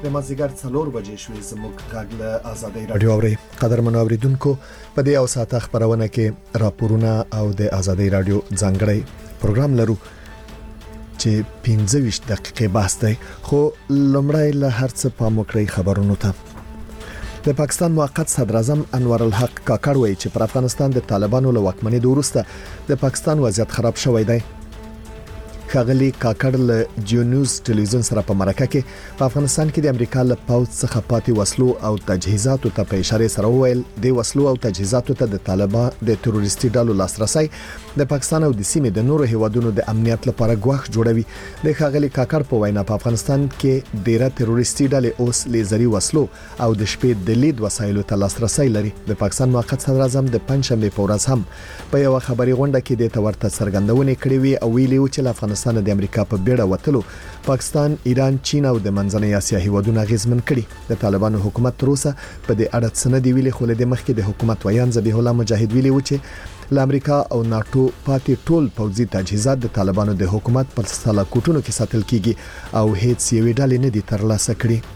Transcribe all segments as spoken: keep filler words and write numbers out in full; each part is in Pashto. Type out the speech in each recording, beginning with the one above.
د مازدیګر څلور بجې شوې. زموږ غږ له ازادۍ رادیو اوري. قدرمنو اوریدونکو، په دې او ساعت خبرونه کې راپورونه او د ازادۍ رادیو ځانګړی پروګرام لرو چې پنځه ویشت دقیقې بحث دی. خو لومړی له هر څه پام وکړئ خبرونو ته. د پاکستان موقت صدر اعظم انور الحق کاکړ وایي چې پر افغانستان د طالبانو له واکمنۍ وروسته د پاکستان وضعیت خراب شوی دی. ښاغلي کاکړ له جیونیوز ټلویزیون سره په مرکه کې په افغانستان کې د امریکا له پوځ څخه پاتې وسلو او تجهیزاتو ته په اشاره سره وویل د وسلو او تجهیزاتو ته د طالبان د تروریستي ډلو لاسرسي د پاکستان او د سیمې د نورو هیوادونو د امنیت لپاره ګواښ جوړوي. د ښاغلي کاکړ په وینا په افغانستان کې ډیره تروریستي ډلې اوس لیزري وسلو او د شپې د لید وسایلو ته لاسرسي لري. د پاکستان موقت صدر اعظم د پنځشنبه په ورځ هم په یو خبري غونډه کې د تورته څرګندونې کړې وي او ویلي و چې افغانستان د امریکا په بیړه وتلو پاکستان، ایران، چین او د منځنۍ اسیا هیوادونه غیزمن کړي. د طالبانو حکومت تر اوسه په دې اړه څه نه دی ویلي، خو له دې مخکې د حکومت ویان ذبیح الله مجاهد ویلي و چې له امریکا او ناتو پاتې ټول پوځي تجهیزات د طالبانو د حکومت پر سلاکوټونو کې ساتل کیږي او هیڅ یوې ډلې نه دي ترلاسه کړي.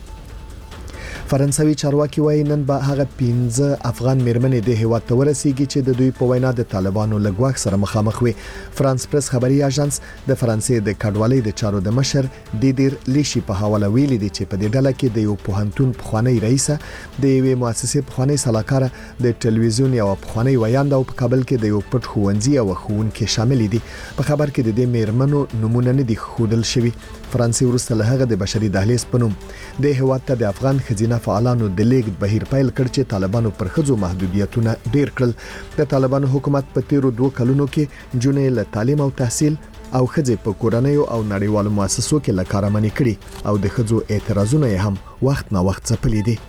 فرانسوي چارواکي وایي نن به هغه پنځه افغان میرمنې د هیواد ته ورسیږي چې د دوی په وینا د طالبانو له ګواښ سره مخامخ وي. فرانس پریس خبري اژانس د فرانسې د کډوالۍ د چارو د مشر دیدیر لیشي په حواله ویلي دي چې په دې ډله کې د یو پوهنتون پخوانی رئیسه، د یوې مؤسسې پخوانی سلاکار، د ټلویزیون یو پخوانی ویاند او په کابل کې د یو پټ ښوونځي او ښوونکي شامل دي. په خبر کې د دې میرمنو نمونه نه دي ښودل شوي. فرانسې وروسته له هغه د بشري دهلیز په نوم د هیواد ته د افغان خزینه فعالانو د لیګ بهیر پیل کړ چې طالبانو پر خځو محدودیتونه ډیر کړل. د طالبانو حکومت په تیرو دوه کلونو کې جنې له تعلیم او تحصیل او خځې په کورنیو او نړیوالو مؤسسو کې له کاره منې کړي او د خځو اعتراضونه هم وخت نه وخت ځپلي دي.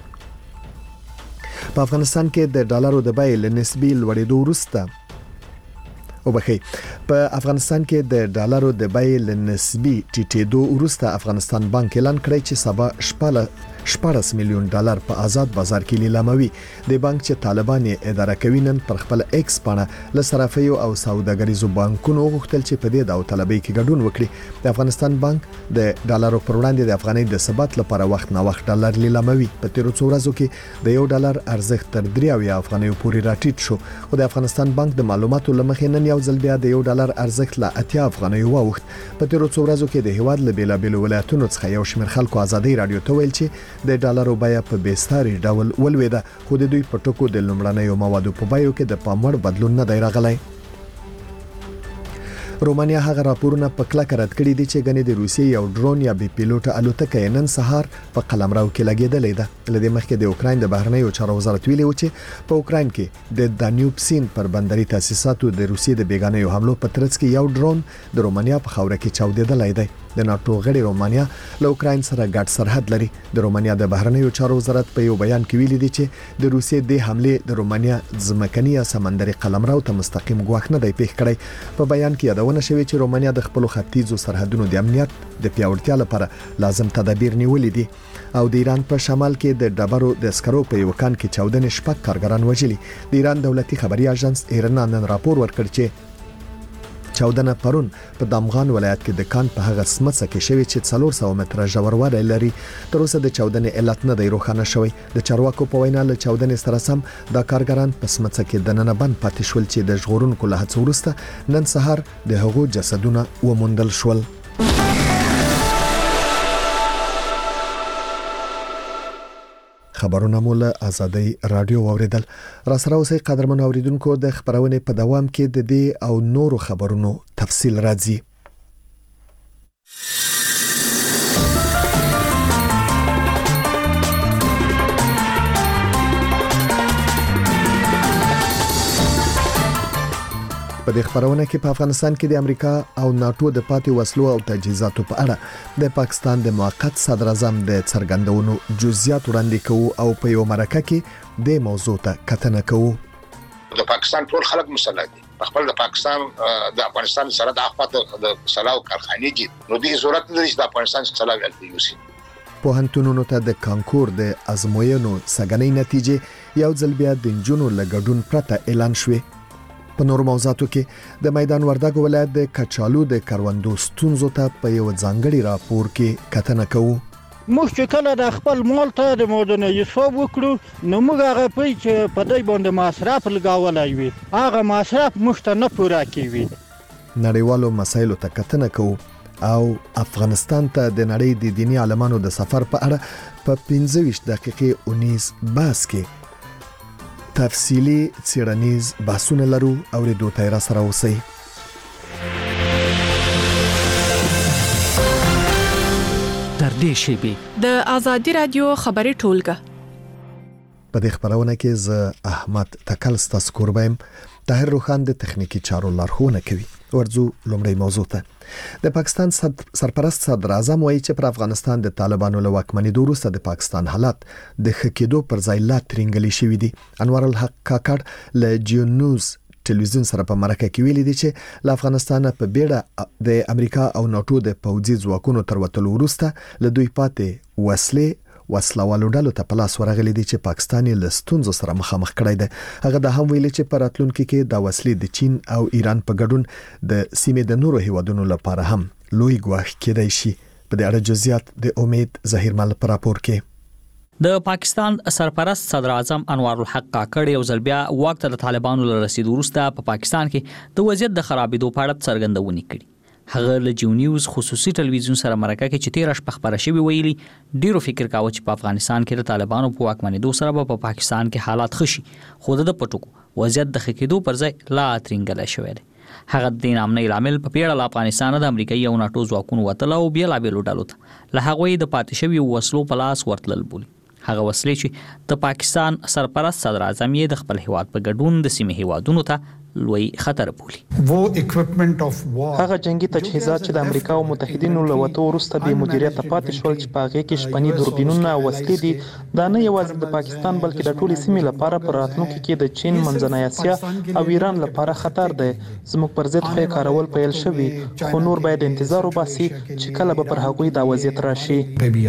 په افغانستان کې د ډالرو د بیې له نسبي لوړېدو وروسته وبخي په افغانستان کې د ډالرو د بیې له نسبي ټیټېدو وروسته افغانستان بانک اعلان کړی چې سبا شپږ شپږ میلیون ډالر په آزاد بازار کې لیلاموي. د بانک چې طالبان یې اداره کوي نن پر خپل ایکس باندې له صرافیو او سوداګریزو بانکونو غوښتل چې په دې داوطلبۍ کې ګډون وکړي. د افغانستان بانک د ډالرو پر وړاندې د افغانۍ د ثبات لپاره وخت نه وخت ډالر لیلاموي. په تیرو څو ورځو کې د یو ډالر ارزښت تر درې اویا افغانیو پورې راټیټ شو. خو د افغانستان بانک د معلوماتو لمخې نن یو ځل بیا د یو ډالر ارزښت له اتیا افغانیو واوښت. په تیرو څو ورځو کې د هیواد له بیلابیلو ولایتونو څخه یو شمېر خلکو ازادۍ رادیو ته ویل چې د ډالرو بیه په بیستاري ډول ولوېده، خو د دوی په ټکو د لومړنیو موادو په بیو کې د پام وړ بدلون نه دی راغلی. رومانیا هغه راپورونه په کلکه رد کړي دي چې غني د روسیې یو ډرون یا بي پیلوټ الوتکه نن سهار په قلمرو کې لګېدلې ده. لدې مخکې د اوکراین د بهرنیو چارو وزارت ویلي و چې په اوکراین کې د دانیوب سیند پر بندري تاسیساتو د روسیې د بیگانه حملو په ترڅ کې یو ډرون د رومانیا په خاوره کې چاودېدلی دی. د ناتو غړي رومانیا له اوکراین سره ګډ سرحد لري. د رومانیا د بهرنیو چارو وزارت په یو بیان کې ویلي دي چې د روسیې د حمله د رومانیا ځمکني یا سمندري قلمرو ته مستقیم ګواښ نه دی پیښ کړی. په بیان کې یادونه شوې چې رومانیا د خپل ختیځو سرحدونو د امنیت د پیاوړتیا لپاره لازم تدابیر نیولې دي او د ایران په شمال کې د ډبرو د اسکرو په یو کان کې چاودنې شپږ کارګران وژلي. د ایران دولتي خبري اژانس ایرنا نن راپور ورکړ چې چاودنه پرون په دامغان ولایت کې د کان په هغه سمڅه کې شوې چې څلور سوه متره ژوروالی لري. تر اوسه د چاودنې علت نه دی روښانه شوی. د چارواکو په وینا له چاودنې سره سم دا کارګران په سمڅه کې دننه بند پاتې شول چې د ژغورونکو له هڅو وروسته نن سهار د هغو جسدونه وموندل شول. خبرونه مو له ازادۍ رادیو واوریدل. را سره اوسئ قدرمن اوریدونکو، د خبرونې په دوام کې د دې او نورو خبرونو تفصیل راځي. په دې خبرونه کې په افغانستان کې د امریکا او ناتو د پاتې وسلو او تجهیزاتو په اړه د پاکستان د موقت صدر اعظم د څرګندونو جزئیات وړاندې کوو او په یو مرکه کې د موضوع ته کتنه کوو. د پاکستان ټول خلک مسلح دي. خپل د پاکستان د افغانستان سره د اخوات د سلاو کارخانې دي، نو دې ضرورت نه لري د افغانستان سلاو ولته یوسي. پوهنتونونو ته د کانکور د ازموینو سګنۍ نتیجې یو ځل بیا د نجونو له ګډون پرته اعلان شوې. په نور موضوعاتو کې د میدان وردګ ولایت د کچالو د کروندو ستونزو ته په یو ځانګړي راپور کې کتنه کوو. موږ چې کله د خپل مال ته د مودنه حساب وکړو نو موږ هغه پوي چې په دې باندې مصرف لګولای وي هغه مصرف موږ ته نه پوره کوي. نړیوالو مسایلو ته کتنه کوو او افغانستان ته د نړۍ د دینی عالمانو د سفر په اړه په پنځه ویشت دقیقې اونیز باس کې تفصیلی څیړنیز بحثونه لرو او ریډیو تایرا سره اوسئ. تر دې شیبې د ازادي رادیو خبري ټولګه په دې خبرونه کې ز احمد تکل ستاسو کوربم طاهر روخان د تخنیکی چارو لارښوونه کوي. ورځو لومړی موضوع ته د پاکستان سرپرست صدر اعظم وایي چې پر افغانستان د طالبانو له واکمنۍ وروسته د پاکستان حالات د خکېدو پر ځای لا ترنګلي شوي دي. انور الحق کاکړ له جیو نیوز ټلویزیون سره په مرکه کې ویلي دي چې له افغانستان په بیړه د امریکا او ناتو د پوځي ځواکونو تر وتلو وروسته له دوی پاتې وسلې وسلوالو ډلو ته پلاس ورغلي دي چې پاکستان یې له ستونزو سره مخامخ کړی دی. هغه د هم ویلي چې په راتلونکي کې د وسلې د چین او ایران په ګډون د سیمې د نورو هیوادونو لپاره هم لوی ګواښ کېدای شي. په دې اړه جزئیات د امید ظهیرمل پر راپور کې. د پاکستان سرپرست صدر اعظم انوار الحق کاکړ یو ځل بیا واک ته د طالبانو له رسیدو وروسته په پا پاکستان کې د وضعیت د خرابېدو په اړه څرګندونې کړې. هغه له جیو نیوز خصوصي ټلویزیون سره مرکه کې چې تیر شپه خبره شوې ویلي ډیرو فکر کاوه چې په افغانستان کې د طالبانو په واکمنېدو سره په پا پاکستان کې حالات خشي، خو د پټوکو وضعیت د خکېدو پر ځای لا ترنګل شوی دی. هغه د نامنې لامل په پیړه له افغانستان د امریکایي او ناتو ځواکونو وتل او بیا لا بیلو ډالو ته له هغوی د پاتې شوی وسلو په لاس ورتلل بولي. هغه وسلې چې د پاکستان سرپرست صدر اعظم یې د خپل هیواد په ګډون د سیمې هیوادونو ته لوی خطر بولي. هغه جنگي تجهیزات چې د امریکا او متحدینو له وتو وروسته به مدیریت پاتې شول چې په هغه کې شپني دوربینونه او وسلې دي دا نه یوازې د پاکستان بلکې د ټولې سیمې لپاره پر راتلونکي کې د چین، منځنۍ اسیا او ایران لپاره خطر دی. زموږ پر ضد خې کارول پیل شوي خو نور باید انتظار وباسي چې کله به پر هغوی دا وضعیت راشي.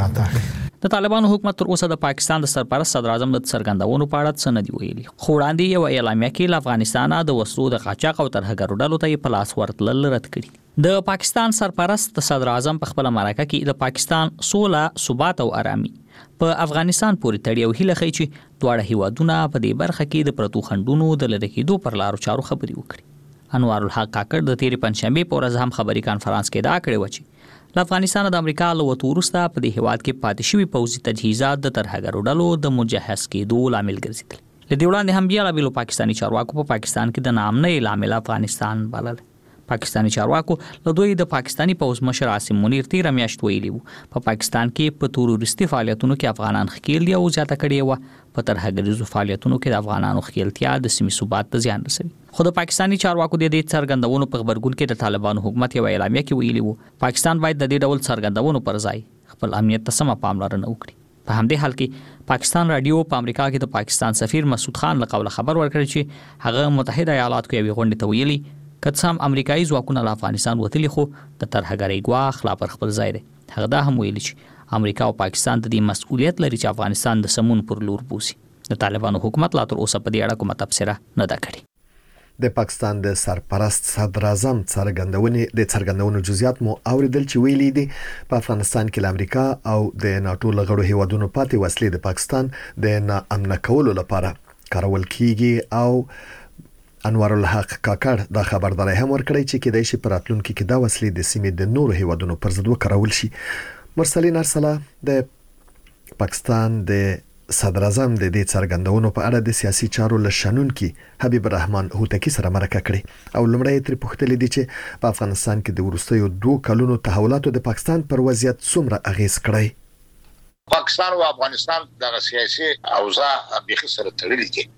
د طالبانو حکومت تر اوسه د پاکستان د سرپرست صدر اعظم د څرګندونو په اړه څه نه دی ویلي، خو وړاندې یو اعلامیه کې له افغانستان د وسلو د قاچاق او ترهګرو ډلو ته په لاس ورتلل رد کړي. د پاکستان سرپرست صدر اعظم په خپل مرکه کې د پاکستان سوله، ثبات او آرامي په افغانستان پورې تړي او هیله کوي چې دواړه هیوادونه په دې برخه کې د پرتو خنډونو د لرې کېدو پر لارو چارو خبرې وکړي. انوار الحق کاکړ د تیرې پنځشنبه په ورځ هم خبري کانفرنس کې دا کړی و چې له افغانستان د امریکا له وتو وروسته په دې هیواد کې پاتې شوي پوځي تجهیزات د ترهګرو ډلو د مجهز کېدو لامل ګرځېدل. له دې وړاندې هم بیا لا بیلو پاکستاني چارواکو په پاکستان کې د ناامنۍ لامل افغانستان بلل. پاکستاني چارواکو له دوی د پاکستاني پوځ مشر عاصم منیر تیر میاشت ویلي وو په پاکستان کې په تروریستي فعالیتونو کې افغانان ښکیل دي او زیاته کړې و په ترهګریزو فعالیتونو کې د افغانانو ښکیلتیا د سیمې ثبات ته زیان رسوي. خو د پاکستاني چارواکو د دې څرګندونو په خبرګون کې د طالبانو حکومت یو اعلامیه کې ویلي وو پاکستان باید د دې ډول څرګندونو پر ځای خپل امنیت ته سمه پاملرنه وکړي. په همدې حال کې پاکستان رادیو په امریکا کې د پاکستان سفیر مسعود خان له قوله خبر ورکړ چې هغه متحده ایالاتو کې یو غونډه ته ویلي که څه هم امریکایي ځواکونه له افغانستان وتلي خو د ترهګرۍ ګواښ لا پر خپل ځای دی. هغه دا هم ویلي چې امریکا او پاکستان د دې مسؤلیت لري چې افغانستان د سمون پر لور بوسي. د طالبانو حکومت لا تر اوسه په دې اړه کومه تبصره نه ده کړې. د پاکستان د سرپرست صدر اعظم څرګندونې د څرګندونو جزئیات مو اوریدل چې ویلي دي په افغانستان کې د امریکا او د ناتو لغړو هیوادونو پاتې وسلې د پاکستان د ناامن کولو لپاره کارول کیږي او انوار الحق کاکړ دا خبرداري هم ورکړی چې کېدای شي په راتلونکي کې دا وسلې د سیمې د نورو هیوادونو پر ضد وکارول شي. مرسلین ارسلا د پاکستان د صدر اعظم د دې څرګندونو په اړه د سیاسي چارو لشنونکي حبیب الرحمن هوتکی سره مرکه کړې او لومړی تر پوښتنه دي چې په افغانستان کې د ورستیو دوه کلونو تحولاتو د پاکستان پر وضعیت څومره اغیز کړی. پاکستان او افغانستان د سیاسي اوضاع بخي سره تړلي دي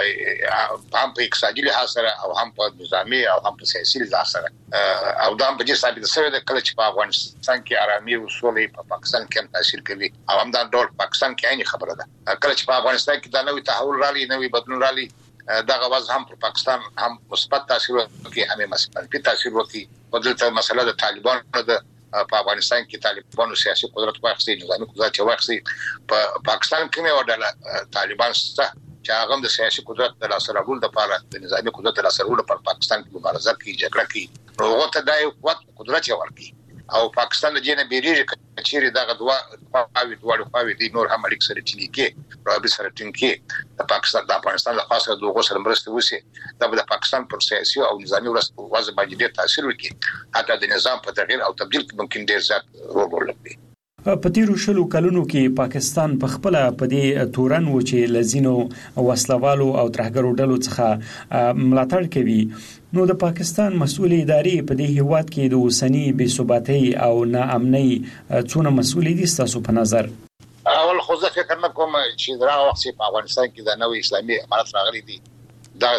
هم په اقتصادي لحاظ سره او هم په نظامی او هم په سیاسي لحاظ سره او دا هم په دې ثابت شوی د کله چې په افغانستان کې آرامي او سولې په پاکستان کې هم تاثیر کوي او هم دا ډول پاکستان کې عین خبره ده. کله چې په افغانستان کې دا نوې تحول رالي نوې بدلون رالي دا غواز هم په پاکستان هم مثبت تاثیر کوي هم مثبت تاثیر کوي. په دې مسله د طالبانو د په افغانستان کې طالبانو سیاسي قدرت واخیستي، نظامي قدرت واخیستي. په پاکستان کې نو ډله طالبان ست چې هغه د سیاسي قدرت د لاسته راوړلو لپاره د نظامي قدرت د لاسته راوړلو لپاره پاکستان کې مبارزه کوي، جګړه کوي، هغه ته د قوت قدرت ورکړي او پاکستان د جنه بیریږي چیرې دغه دوا خواوي دوه خواوي دي نور هم اړیک سره ټینګي کې رابط سره ټینګي د پاکستان د افغانستان له خاصه دغه سره مرسته وسی د پاکستان پر سیاسي او نظامی وضع باندې ډېر تاثیر وکړي حتی د نظام په تغییر او تبديل کې ممکن ډېر زیات رول ولري. په تیرو شلو کلونو کې پاکستان په خپل په دې تورن و چې لزینو وسلوالو او ترهګرو ډلو څخه ملاتړ کوي نو د پاکستان مسؤل ادارې په دې هیواد کې د اوسنی بې ثباتۍ او ناامنۍ څونه مسؤل دي تاسو په نظر؟ اول خو زه فکر نه کوم چې دا وخت په افغانستان کې د نوې اسلامي امارت راغلي دي دا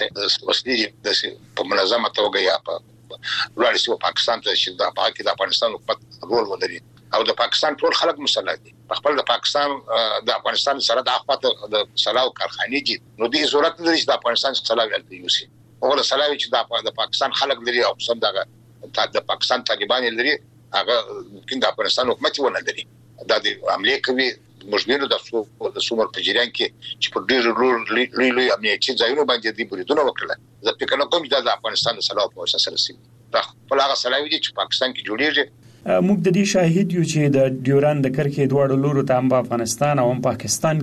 وسلې په منظمه توګه یا په لوړ سیو پاکستان ته چې د پاکستان د افغانستان حکومت رول ولري او د پاکستان ټول خلک مسلح دي خپل د پاکستان د افغانستان سره د اخواته د سلاو کارخانې دي نو دې ضرورت لري چې د افغانستان سلاو ولته یوسي او د سلاوي چې د پاکستان خلک لري او سم دغه د پاکستان طالبان لري هغه ممکن د افغانستان حکومت ونه لري دا د عملیات کوي مجبور د د سومر په جریان کې چې په ډېر لوی لوی امنیتي ځایونو باندې د بریدونو وکړه زه فکر نه کوم چې د افغانستان سلاو په اساس سره سي دا په هغه سلاوي چې پاکستان کې جوړیږي. موږ د دې شاهد یو چې د ډیوران د کرښې دواړو لورو ته هم افغانستان او هم پاکستان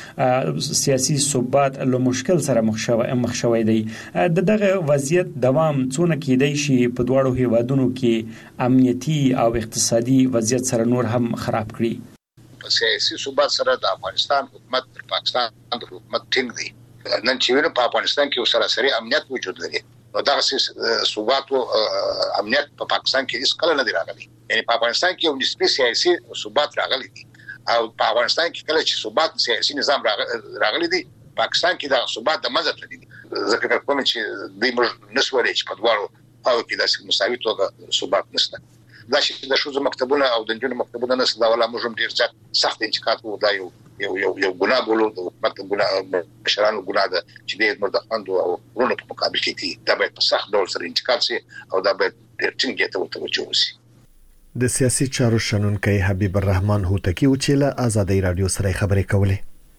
کې سیاسي ثبات له مشکل سره مخ شوی مخ شوی دی د دغه وضعیت دوام څونه کېدای شي په دواړو هیوادونو کې امنیتي او اقتصادي وضعیت سره نور هم خراب کړي. سیاسي ثبات سره د افغانستان حکومت پر پاکستان د حکومت ټینګ دی نن چې وینو په افغانستان کې سراسري امنیت موجود دی نو دا ثبات او امنیت په پاکستان کې هیڅ کله نه دی راغلی یعنی په افغانستان کې یو نسبی سیاسي ثبات راغلی دی او په افغانستان کې کله چې ثبات سیاسي نظام راغلی دی پاکستان کې دا ثبات د مزه تللی ځکه کوم چې د موږ نسوالې چې په دواړو او کې د مساوي توګه ثبات نشته دا چې د شوزو مکتبونه او د جنونو مکتبونه نس دا ولا موږ ډیر ځات سخت انتقاد وو دا یو یو یو یو ګناه بولو د حکومت ګناه بشرانو ګناه ده چې د مرده خواندو او ورونو په مقابل کې دا باید په سخت ډول سره انتقاد شي او دا باید ډیر ټینګ ته توجه وشي. د سیاسي چارو شنونکي حبیب الرحمن هوتکی او چې له آزادۍ رادیو سره خبرې کولې.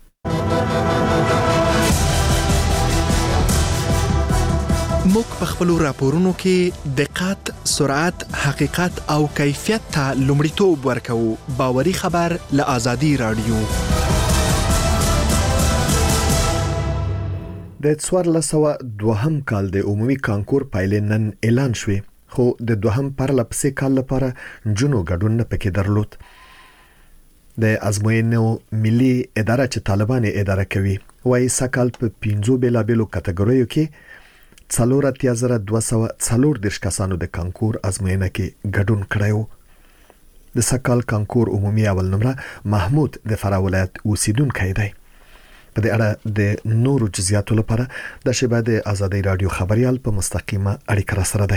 موږ په خپل راپورونو کې دقت، سرعت، حقیقت او کیفیت ته لومړیتوب ورکوو. باوري خبر له آزادۍ رادیو. د څوارلس سوه دوهم کال د عمومي کانکور پایلې نن اعلان شوې خو د دوهم پرلپسې کال لپاره جنو ګډون نه پکې درلود. د ازموینو ملي اداره چې طالبان اداره کوي وايي سکهال په پنځو بیلابېلو کټګوریو کې څلور اتیا زره دوه سوه څلور دېرش کسانو د کانکور ازموینه کې ګډون کړی و. د سکهال کانکور عمومي اول نمره محمود د فراه ولایت اوسیدونکی دی. په دې اړه د نورو جزئیاتو لپاره د شبه د آزادۍ رادیو خبريال په مستقیمه اړیکه را سره دی.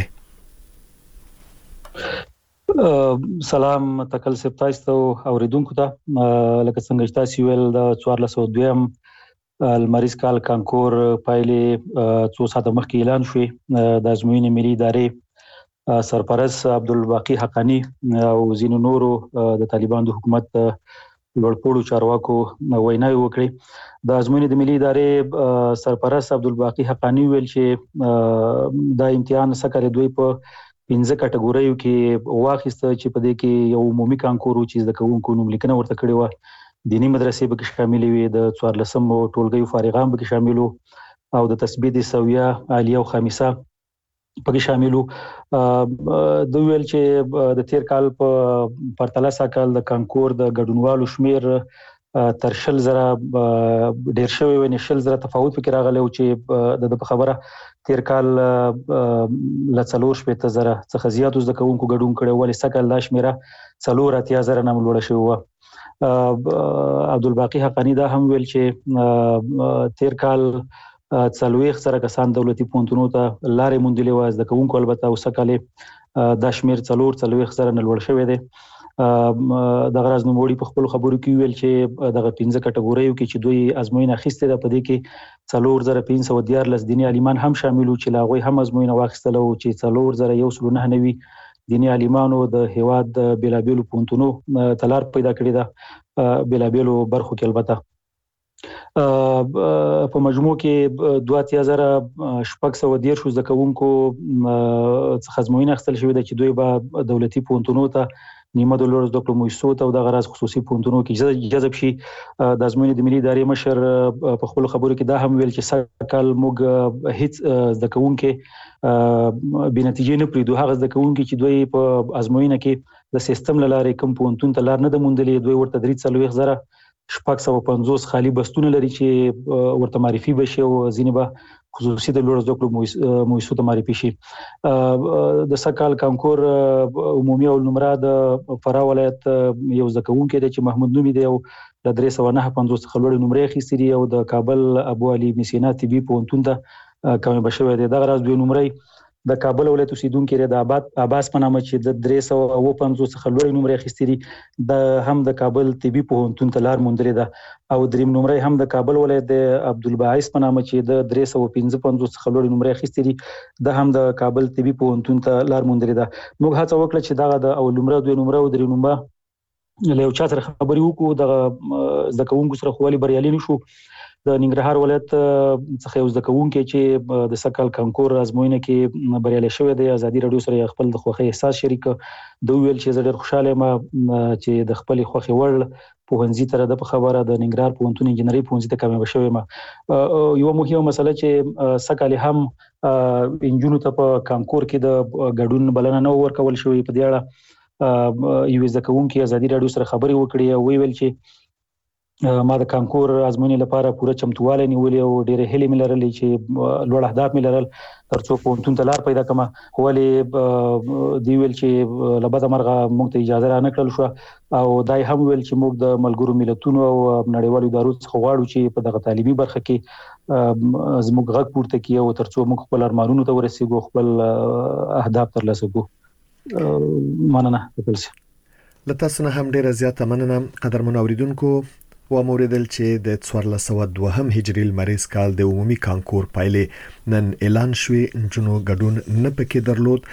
سلام تکل سپتاستو اوریدونکو ته لکه څنګه تاسو ویل د څوارلس سوه دویم المریض کال کانکور پایلې څو ساعته مخکې اعلان شوې. د ازموینې ملي ادارې سرپرست عبدالباقی حقانی او ځینو نورو د طالبان د حکومت لوړپوړو چارواکو ویناوې وکړې. د ازموینې د ملي ادارې سرپرست عبدالباقی حقانی ویل چې دا امتحان سکهال دوی په پنځه کټګوریو کې واخیسته چې په دې کې یو عمومي کانکور چې د کوونکو نوم لیکنه ورته کړې و، دینی مدرسې به کې شامل وي، د څوارلسم ټولګیو فارغان به کې شامل وو او د تثبیت سویه عالیه او خامسه په کې شامل وو. د ویل چې د تیر کال په پرتله سکهال د کانکور د ګډونوالو شمیر تر شل زره ډیر شوی و، نه شل زره تفاوت وکړ راغلی او چې د خبره تیر کال ل څلور شپږ زره څخه زیات زده کوونکو ګډون کړي ولې سکهال د شمیره څلور اتیا زره نه لوړ شوی و. عبدالباقی حقانی دا هم ویل چې تیر کال څلوېښت زره کسان دولتي پوهنتونونو ته لارې موندلې وه زده کوونکو، البته اوس کال دا شمیر څلور څلوېښت زره نه لوړ شوی دی. دغه راز نوموړي په خپل خبرو کې ویل چې دغه پنځه کټګوریو کې چې دوی ازموینه اخیستې ده په دې کې څلور زره پنځه سوه دیارلس دیني عالمان هم شامل وو چې له هغوی هم ازموینه واخیستله او چې څلور زره یو سلو نهه نوي دیني عالمانو د هیواد د بیلابیلو پوهنتونو ته لار پیدا کړې ده بیلابیلو برخو کې. البته په مجموع کې دوه اتیا زره شپږ سوه دېرشو زده کوونکو څخه ازموینه اخیستل شوې ده چې دوی به دولتي پوهنتونونو ته نیمه د لوړ زده کړو مؤسسو ته د غراز خصوصي پونتونو کې جذب شي. د ازموینې د ملي ادارې مشر په خپل خبرو کې دا هم ویل چې سکهال موږ هیڅ زده کوونکې بې نتیجې نه پریږدو. هغه زده کوونکي چې دوی په ازموینه کې د سیستم لاره کوم پونتون ته لار نه د موندلې، دوی ورته درې څلوېښت زره شپږ سوه پنځوس خالي بستونه لري چې ورته معرفي بشي او ځینې به خصوصي د لوړ زده کړو مؤسسو ته معرفي شي. د سکهال کانکور عمومي او نمره د فراه ولایت یو زده کوونکی دی چې محمود نومي دی او د درې سوه نهه پنځوس څخه لوړې نمرې اخیستې دي او د کابل ابو علي مسینا طبي پوهنتون ته کامیاب شوی دی. دغه راز دوی نمرې د کابل ولایت اوسیدونکو د آباد عباس په نامه چې د درې سوه اوه پنځوس څخه لوړې نمرې اخیستې دي، د هم د کابل طبي پوهنتون ته لار موندلې ده. او دریم نمرې هم د کابل ولایت د عبدالباعث په نامه چې د درې سوه پنځه پنځوس څخه لوړې نمرې اخیستې دي، د هم د کابل طبي پوهنتون ته لار موندلې ده. موږ هڅه وکړه چې دغه د اول نمره، دوی نمره او درې نمره له یو چا سره خبرې وکړو. دغه زده کوونکو سره خو ولې بریالي نشو. د ننګرهار ولایت څخه یو زده کوونکی چې د سکهال کانکور ازموینه کې بریالی شوی دی، ازادي راډیو سره خپل د خوښۍ احساس شریک د ویل چې زه ډېر خوشاله یم چې د خپل خوښې وړ پوهنځي تر د خبره د ننګرهار پوهنتون انجنیري پوهنځي ته کامیاب شوی یم. یو مهمه مسله چې سکهال هم انجونو ته په کانکور کې د ګډون بلنه نه ورکول شوی. په دې اړه یو زده کوونکی ازادي راډیو سره خبرې وکړې او ویل چې ما د کانکور ازموینې لپاره پوره چمتوالی نیولې او ډېرې هیلې مې لرلې چې لوړ اهداف مې لرل ترڅو پوهنتون ته لار پیدا کړم. خو ولې دی ویل چې له بده مرغه موږ ته اجازه را نه کړل شوه او دا هم ویل چې موږ د ملګرو ملتونو او نړیوالو ادارو څخه غواړو چې په دغه تعلیمي برخه کې زموږ غږ پورته کړي او ترڅو موږ خپل ارمانونو ته ورسېږو، خپل اهداف ترلاسه کړو. مننه. له تاسو نه هم ډېره زیاته مننه. قدرمنو اوریدونکو، و موردل چې د څوارلس سوه دوهم هجري لمریز کال د عمومي کانکور پایلې نن اعلان شوې. نجونو ګډون نه پکې درلود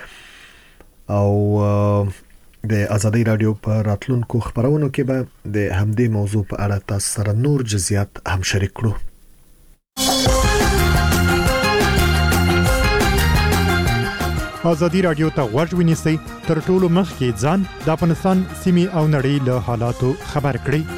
او د ازادي راډیو په راتلونکو خبرونو کې به د همدې موضوع په اړه تاسو سره نور جزئیات هم شریک کړو. ازادي راډیو ته غوږ ونیسئ، تر ټولو مخکې ځان د افغانستان سیمې او نړۍ له حالاتو خبر کړئ.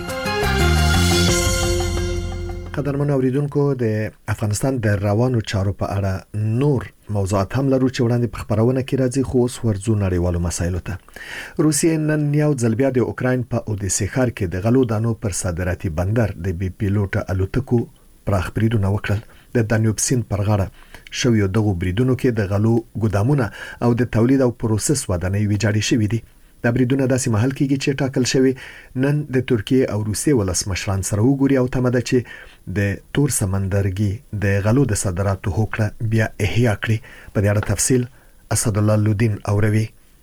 قدرمن اوریدونکو، د افغانستان د روانو چارو په اړه نور موضوعات هم لرو چې وړاندې په خبرونه کې راځي، خو اوس ورځو نړیوالو مسایلو ته. روسیې نن یو ځل بیا د اوکراین په اودیسې ښار کې د غلو دانو پر صادراتي بندر د بي پیلوټ الوتکو پراخ بریدونه وکړل. د دانیوب سیند پر غاړه شویو دغو بریدونو کې د غلو ګودامونه او د تولید او پروسس ودانۍ ویجاړې شوې دي. دا بریدونه داسې مهال کېږي چې ټاکل شوی نن د ترکیه او روسیې ولسمشران سره وګوري او تمه ده چې د تور سمندرګي د غلو د صادراتو هوکړه بیا احیا کړي. په دې اړه تفصیل اسد الله لودین اوروي.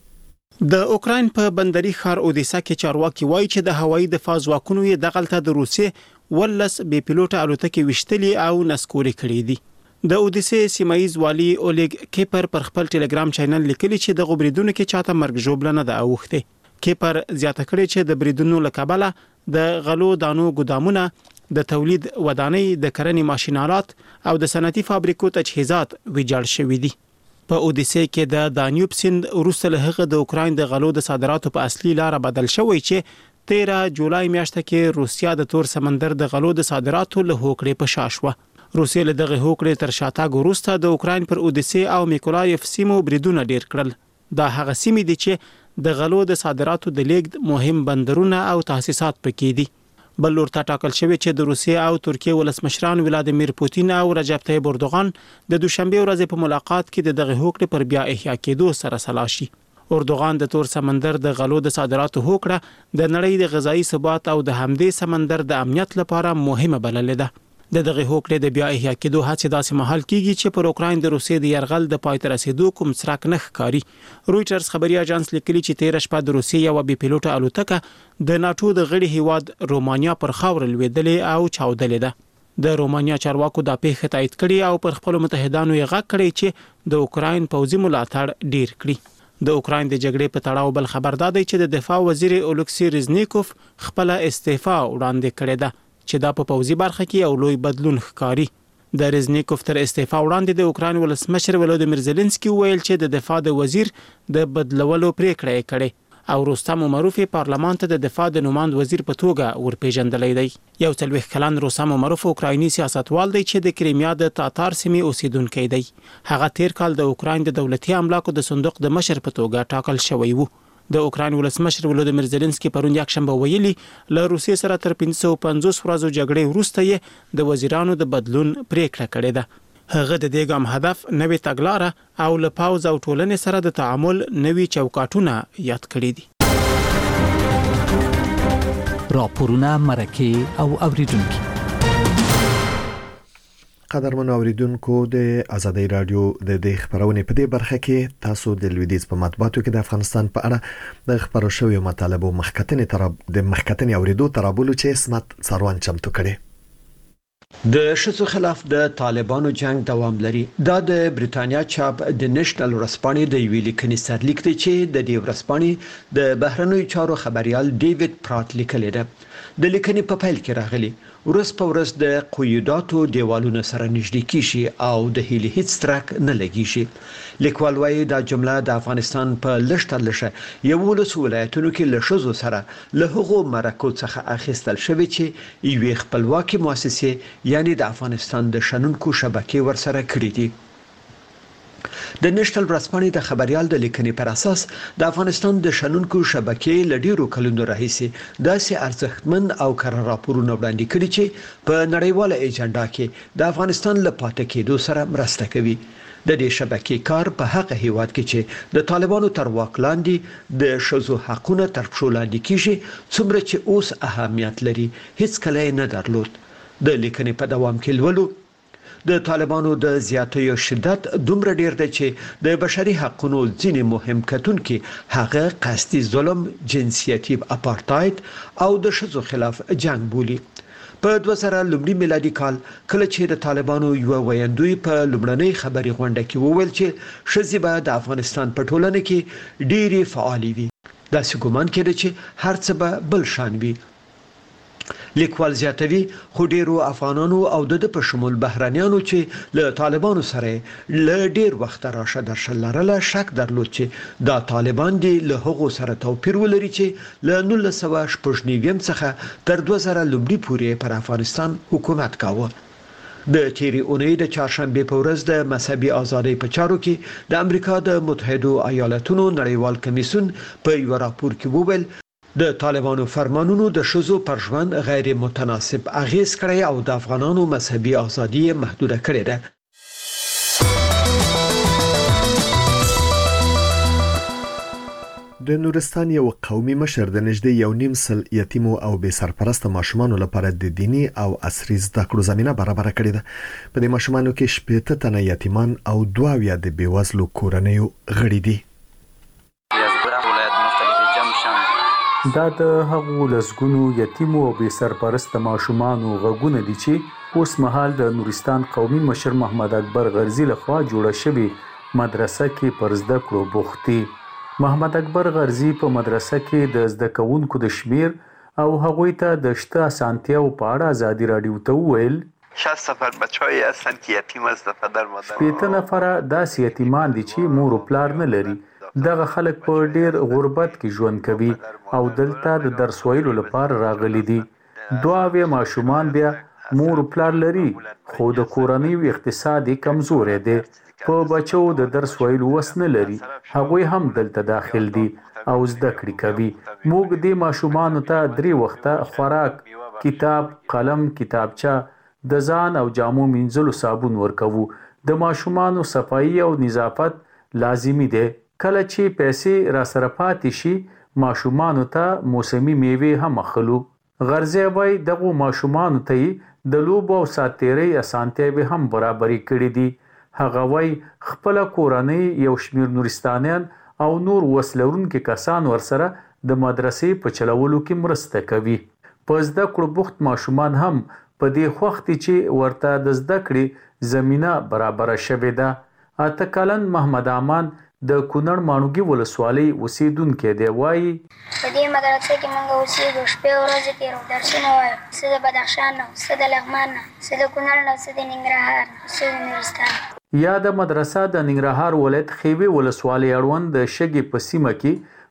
د اوکراین په بندري ښار اودیسا کې چارواکي وایي چې د هوایي دفاع ځواکونو یې دغلته د روسیې ولس بي پیلوټ الوتکې وشتلې او نسکوري کړې دي. د اودیسې سیمایي والی اولیګ کیپر پر خپل ټلګرام چینل لیکلی چې د غبريدونو کې چاته مرګ جوړ نه ده اوخته. کیپر زیاته کړی چې د بریدونو لکبله د غلو دانو ګودامونه، د تولید ودانۍ، د کرنې ماشینالات او د صنعتي فابریکو تجهیزات ویجاړ شوي دي. په اودیسې کې د دانیوب سیند وروسته له هغه د اوکراین د غلو د صادراتو په اصلي لار بدل شوی چې تیرہ جولای میاشته کې روسیا د تور سمندر د غلو د صادراتو له هوکړې په شا شوه. روسیې له دغه هوکړې تر شاتګ وروسته د اوکراین پر اودیسې او میکولایف سیمو بریدونه ډیر کړل. دا هغه سیمې دي چې د غلو د صادراتو د لیږد مهم بندرونه او تاسیسات پکې دي. بل ورته ټاکل شوی چې د روسیې او ترکیه ولسمشران ولادیمیر پوتین او رجب طیب اردوغان د دوشنبه ورځ په ملاقات کې د دغه هوکړې پر بیا احیا کېدو سره سلا شي. اردوغان د تور سمندر د غلو د صادراتو هوکړه د نړۍ د غذایی ثبات او د همدې سمندر د امنیت لپاره مهمه بللې ده. د دغه هوکړې د بیا احیا کېدو هڅې داسې مهال کیږي چې پر اوکراین د روسیې د يرغل د پای ته رسیدو کوم څرک نه ښکاري. رويټرز خبري اژانس لیکلي چې تیرہ شپه د روسیې یو بي پیلوټ الوتکه د ناتو د غړي هیواد رومانیا پر خاور لویدلې او چاودلې ده. د رومانیا چارواکو دا پیښه تایید کړي او پر خپل متحدانو یې غږ کړی چې د اوکراین پوځي ملاتړ ډیر کړي. د اوکراین د جګړې په تړاو بل خبر دادی چې د دفاع وزیر اولکسی رزنیکوف خپل استعفا وړاندې کړې ده چې دا په پوځي برخه کې یو لوی بدلون ښکاري. د رزنیکوف تر استعفا وړاندې د اوکراین ولسمشر ولودیمیر زيلنسکي ویل چې د دفاع د وزیر د بدلولو پریکړه یې کړې او رستم عمروف پارلمان ته د دفاع د نوماند وزیر په توګه ورپېژندلی دی. یو څلوېښت کلن رستم عمروف اوکرایني سیاستوال دی چې د کریمیا د تاتار سیمې اوسیدونکی دی. هغه تیر کال د اوکراین د دولتي املاکو د صندوق د مشر په توګه ټاکل شوی وو. د اوکراین ولسمشر ولودیمیر زيلنسکي پرون یکشنبه ویلي له روسیې سره تر پنځه سوه پنځوس ورځو جګړې وروسته یې د وزیرانو د بدلون پریکړه کړې ده. هغه د دې ګام هدف نوې تګلاره او له پاوز او ټولنې سره د تعامل نوې چوکاټونه یاد کړي دي. راپورونه مرکه او اوریدونکو قدرمن اوریدونکو د آزادۍ رادیو د دې خبرونه په دې برخه کې تاسو د لویدیز په مطبوعاتو کې د افغانستان په اړه د خبرو شوی مطالبه مخکتنې تر د مخکتنې اوریدو ترابولو چې اسمت څاروان چمتو کړي. د شذو خلاف د طالبانو جنگ دوام لري. دا د بریټانیا چاپ د نېشنل ورسپانې د ویلي کني سرلیک دی چې د دې ورسپانې د بهرنوي چارو خبريال ډیوډ پرات لیکلی دی. د لیکنې په پیل کې راغلی ورس په ورس د قیوداتو دیوالونو سره نږدې کیشي او د هیلي هیڅ ترک نه لګیږي. لیکوال وايي دا جمله د افغانستان په لشتر لشه یو ولس ولایتونو کې له شذو سره له هغو مرکو څخه اخیستل شوی چې یو خپلواکي مؤسسه یعنی د افغانستان د شنونکو شبکې ورسره کړې دي. د نېشنل ورسپانې د خبريال د لیکنې پر اساس د افغانستان د شنونکو شبکې لډیرو کلونو راهیسې داسې ارزښتمن او کره راپورونه وړاندې کړي چې په نړیواله ایجنډا کې د افغانستان لپاره پاتې کېدو سره مرسته کوي. د دې شبکې کار په هغه هیواد کې چې د طالبانو تر واک لاندې د شذو حقوقو تر پښو لاندې کیږي څومره چې اوس اهمیت لري هیڅ کله نه درلود. د لیکنې په دوام کې لولو د طالبانو د زیاتیو شدت دومره ډیر دی چې د بشري حقوقو ځینې مهم کتونکو هغه قصدي ظلم، جنسیتي اپارټاید او د شذو خلاف جنگ بولي. په دوه زره لومړي میلادي کال کله چې د طالبانو یو ویاندوی په لومړنۍ خبري غونډه کې وویل چې شذې به د افغانستان په ټولنه کې ډېری فعالي وي. دا څه ګومان کېده چې هر څه به بل شان وي. لیکوال زیاتوي خو ډیرو افغانانو او د په شمول بهرانيانو چې له طالبانو سره له ډیر وخت راشه درشل لرله شک درلود چې دا طالبان دي له هغو سره توپیر ولري چې له نولس سوه شپږ نوي څخه تر دوه زره لومړي پورې پر افغانستان حکومت کاوه. د تیری اونۍ د چهارشنبه په ورځ د مذهبي ازادۍ په چارو کې د امریکا د متحده ایالاتونو نړیوال کمیسیون په یو راپور کې وویل د طالبانو فرمانونو د شذو پر ژوند غیر متناسب اغیز کړی او د افغانانو مذهبي ازادي محدوده کړې ده. د نورستان یو قومي مشر د نږدې یو نیم سل یتیمو او بې سرپرسته ماشومانو لپاره د دینی او عصري زده کړو زمينه برابر کړې ده. په دې ماشومانو کې شپږ تنه یتیمان او دوه ویا د بیوزلو کورنیو غړي دي. دا د هغو لسګونو یتیمو او بې سرپرسته ماشومانو غږونه دي چې اوس مهال د نورستان قومي مشر محمد اکبر غرزي لخوا جوړه شوې مدرسه کې پر زده کړو بوخت دي. محمد اکبر غرزي په مدرسه کې د زده کوونکو د شمیر او هغوی ته د شته اسانتیاو په اړه آزادي رادیو ته وویل شصت نفر بچه‌ای هستن که یتیم از پدر مادر. شپږ نفره داسې یتیمان دي چې مور او پلار نه لري. دغه خلک په ډیر غربت کې ژوند کوي او دلته د درس ویلو لپاره راغلي دي. دوه ماشومان بیا مور او پلار لري خو د کورنۍ اقتصادي کمزوري دي. په بچو د درس ویلو وس نه لري. هغوی هم دلته داخل دي او زده کړې کوي. موږ د ماشومانو ته درې وخته خوراک، کتاب، قلم، کتابچه، د ځان او جامو مینځلو صابون ورکوو. د ماشومانو صفایي او نظافت لازمی دی. کله چې پیسې را سره پاتې شي ماشومانو ته موسمي میوه هم اخلو. غرض وای دغه ماشومانو ته د لوبو او ساتيري اسانتیاوي هم برابرۍ کړې دي. هغه وای خپل کورنۍ یو شمیر نورستانیان او نور وسلورونکو کسان ورسره د مدرسې په چلولو کې مرسته کوي. په زده کړو بوخت ماشومان هم په دې وخت چې ورته د زده کړې زمينه برابر شوه ده. اته کلن محمد امان د کونړ مانوګي ولسوالۍ اوسیدونکو دی. وایي په دې مدرسې کې موږ اوسېږو، شپې ورځې تیرو، درسونه وایو، څه د بدخشان نه، څه د لغمان نه، څه د کونړ نه، څه د ننګرهار نه، څه د نورستان. یا د مدرسه د ننګرهار ولایت خیوي ولسوالۍ اړوند د شګې په سیمه کې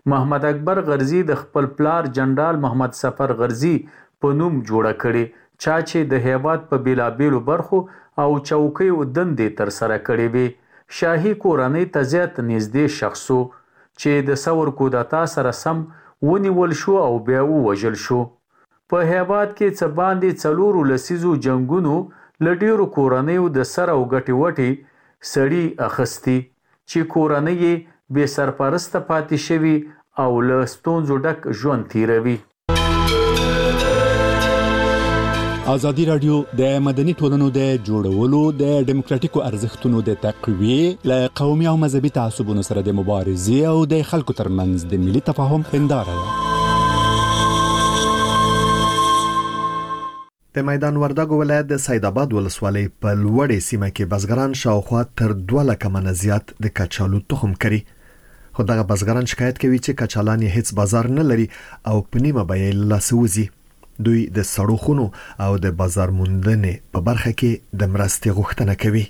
محمد اکبر غرزي د خپل پلار جنرال محمد سفر غرزي په نوم جوړه کړي چا چې د هیواد په بیلابیلو برخو او چوکیو دندې تر سره کړې وي. شاهي کورنۍ ته زیات نږدې شخصو چې د ثور کودتا سره سم ونیول شو او بیا ووژل شو. په هیواد کې څه باندې څلورو لسیزو جنگونو له ډیرو کورنیو د سر او ګټې وټې سړي اخیستي چې کورنۍ یې بې سرپرسته پاتې شوي او له ستونزو ډک ژوند تیروي. ازادي راډیو د مدني ټولنو د جوړولو د ډیموکراتیکو ارزښتونو د تقویې له قومي او مذهبي تعصبونو سره د مبارزې او د خلکو ترمنځ د ملي تفاهم هنداره ده. د میدان وردګو ولایت د سید آباد ولسوالۍ په لوړې سیمه کې بزګران شاوخوا تر دوه لکه منه زیات د کچالو تخم کري. خو دغه بزګران شکایت کوي چې کچالان یې هیڅ بازار نه لري او په نیمه بیه له لاسه دوی د سړو خونو او د بازار موندنې په برخه کې د مرستې غوښتنه کوي.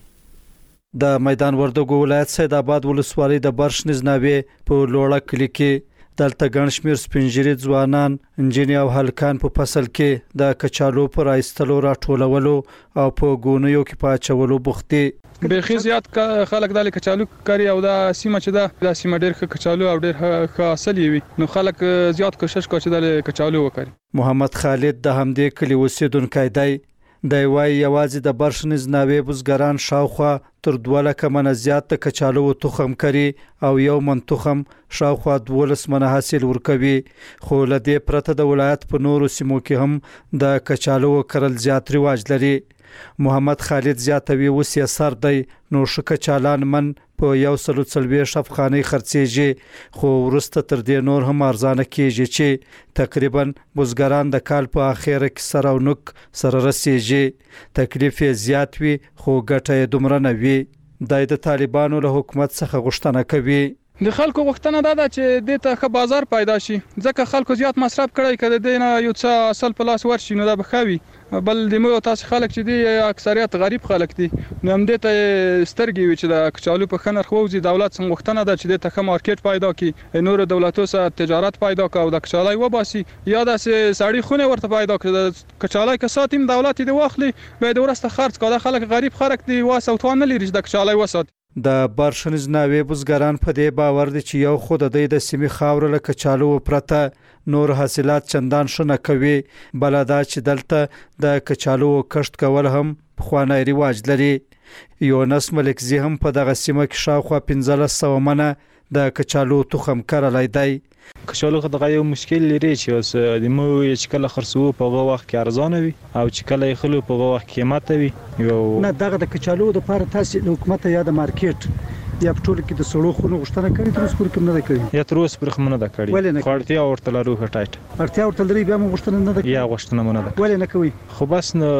د میدان وردګو ولایت سید آباد ولسوالۍ د برشنیز ناوې په لوړه کلی کې دلته ګڼ شمېر سپینږیري ځوانان انجینر او هلکان په فصل کې د کچالو پر ایستلو راټولولو او په ګونیو کې پاچولو بوخت دي. بیخي زیات خلک د کچالو کاری او د سیمه چې دا د سیمه ډېر کچالو او ډېر ښه حاصل وي نو خلک زیات کوشش کوي چې د کچالو وکړي. محمد خالد د همدې کلی اوسیدونکی دی. د وای یوازې د برشنیز ناوې بزګران شاوخوا تر دوه لکه منه زیات د کچالو تخم کري او یو من تخم شاوخوا دولس منه حاصل ورکوي. خو له دې پرته د ولایت په نورو سیمو کې هم د کچالو کرل زیات رواج لري. محمد خالد زیاتوي اوس یې سر دی نو ش کچالان من په یو سلو څلوېښت افغانۍ خرڅېږي خو وروسته تر دې نور هم ارزانه کېږي چې تقریبا بزګران د کال په اخره کې سر او نوک سره رسېږي. تکلیف یې زیات وي خو ګټه یې دومره نه وي. د طالبانو له حکومت څخه غوښتنه کوي د خلکو غوښتنه دا ده چې د ته ښه بازار پیدا شي ځکه خلکو زیات مصرف کړی کده دینه یو څه اصل په لاس ورشي نو دا بخوي بل د مو تاسو خلک چې دی اکثریت غریب خلک دي نو هم د ته سترګي وي چې د کچالو په خنر خوځي دولت څنګه غوښتنه ده چې د ته ښه مارکیټ پیدا کړي نور دولتو سره تجارت پیدا کړي او د کچالای وباسي یا د سړی خونه ورته پیدا کړي د کچالای که ساتیم دولت دی واخلي به د ورسته خرڅ کړه خلک غریب خلک دی واسه توان نه لري د کچالای وسات. د برشنیز ناوې بزګران په دې باور دي چې یو خود د د سیمې خاور له کچالو پرته نور حاصلات چندان شنه کوي بلدا چې دلته د کچالو کښت کول هم خوانای رواج لري. یونس ملکزی هم په دغه سیمه کې شاوخوا پنځلس سوه منه د کچالو تخم کرلای دی. کچالو دغه یو مشکل لري چې اوس د مو چې کله خرڅو په هغه وخت کې ارزانه وي او چې کله یې خلو په هغه وخت کې قیمت وي یو نه دغه د کچالو د لپاره تاسو د حکومت یا د مارکیټ یا په ټول کې د سړو خونو غوښتنه کوي تر اوسه پورې کوم نه ده کړې یا تر اوسه پورې کوم نه ده کړې خاړتیا ورته لرو هټایټ اړتیا ورته لري بیا مو غوښتنه نه ده یا غوښتنه مونږ نه ده ولې نه کوي خو بس نو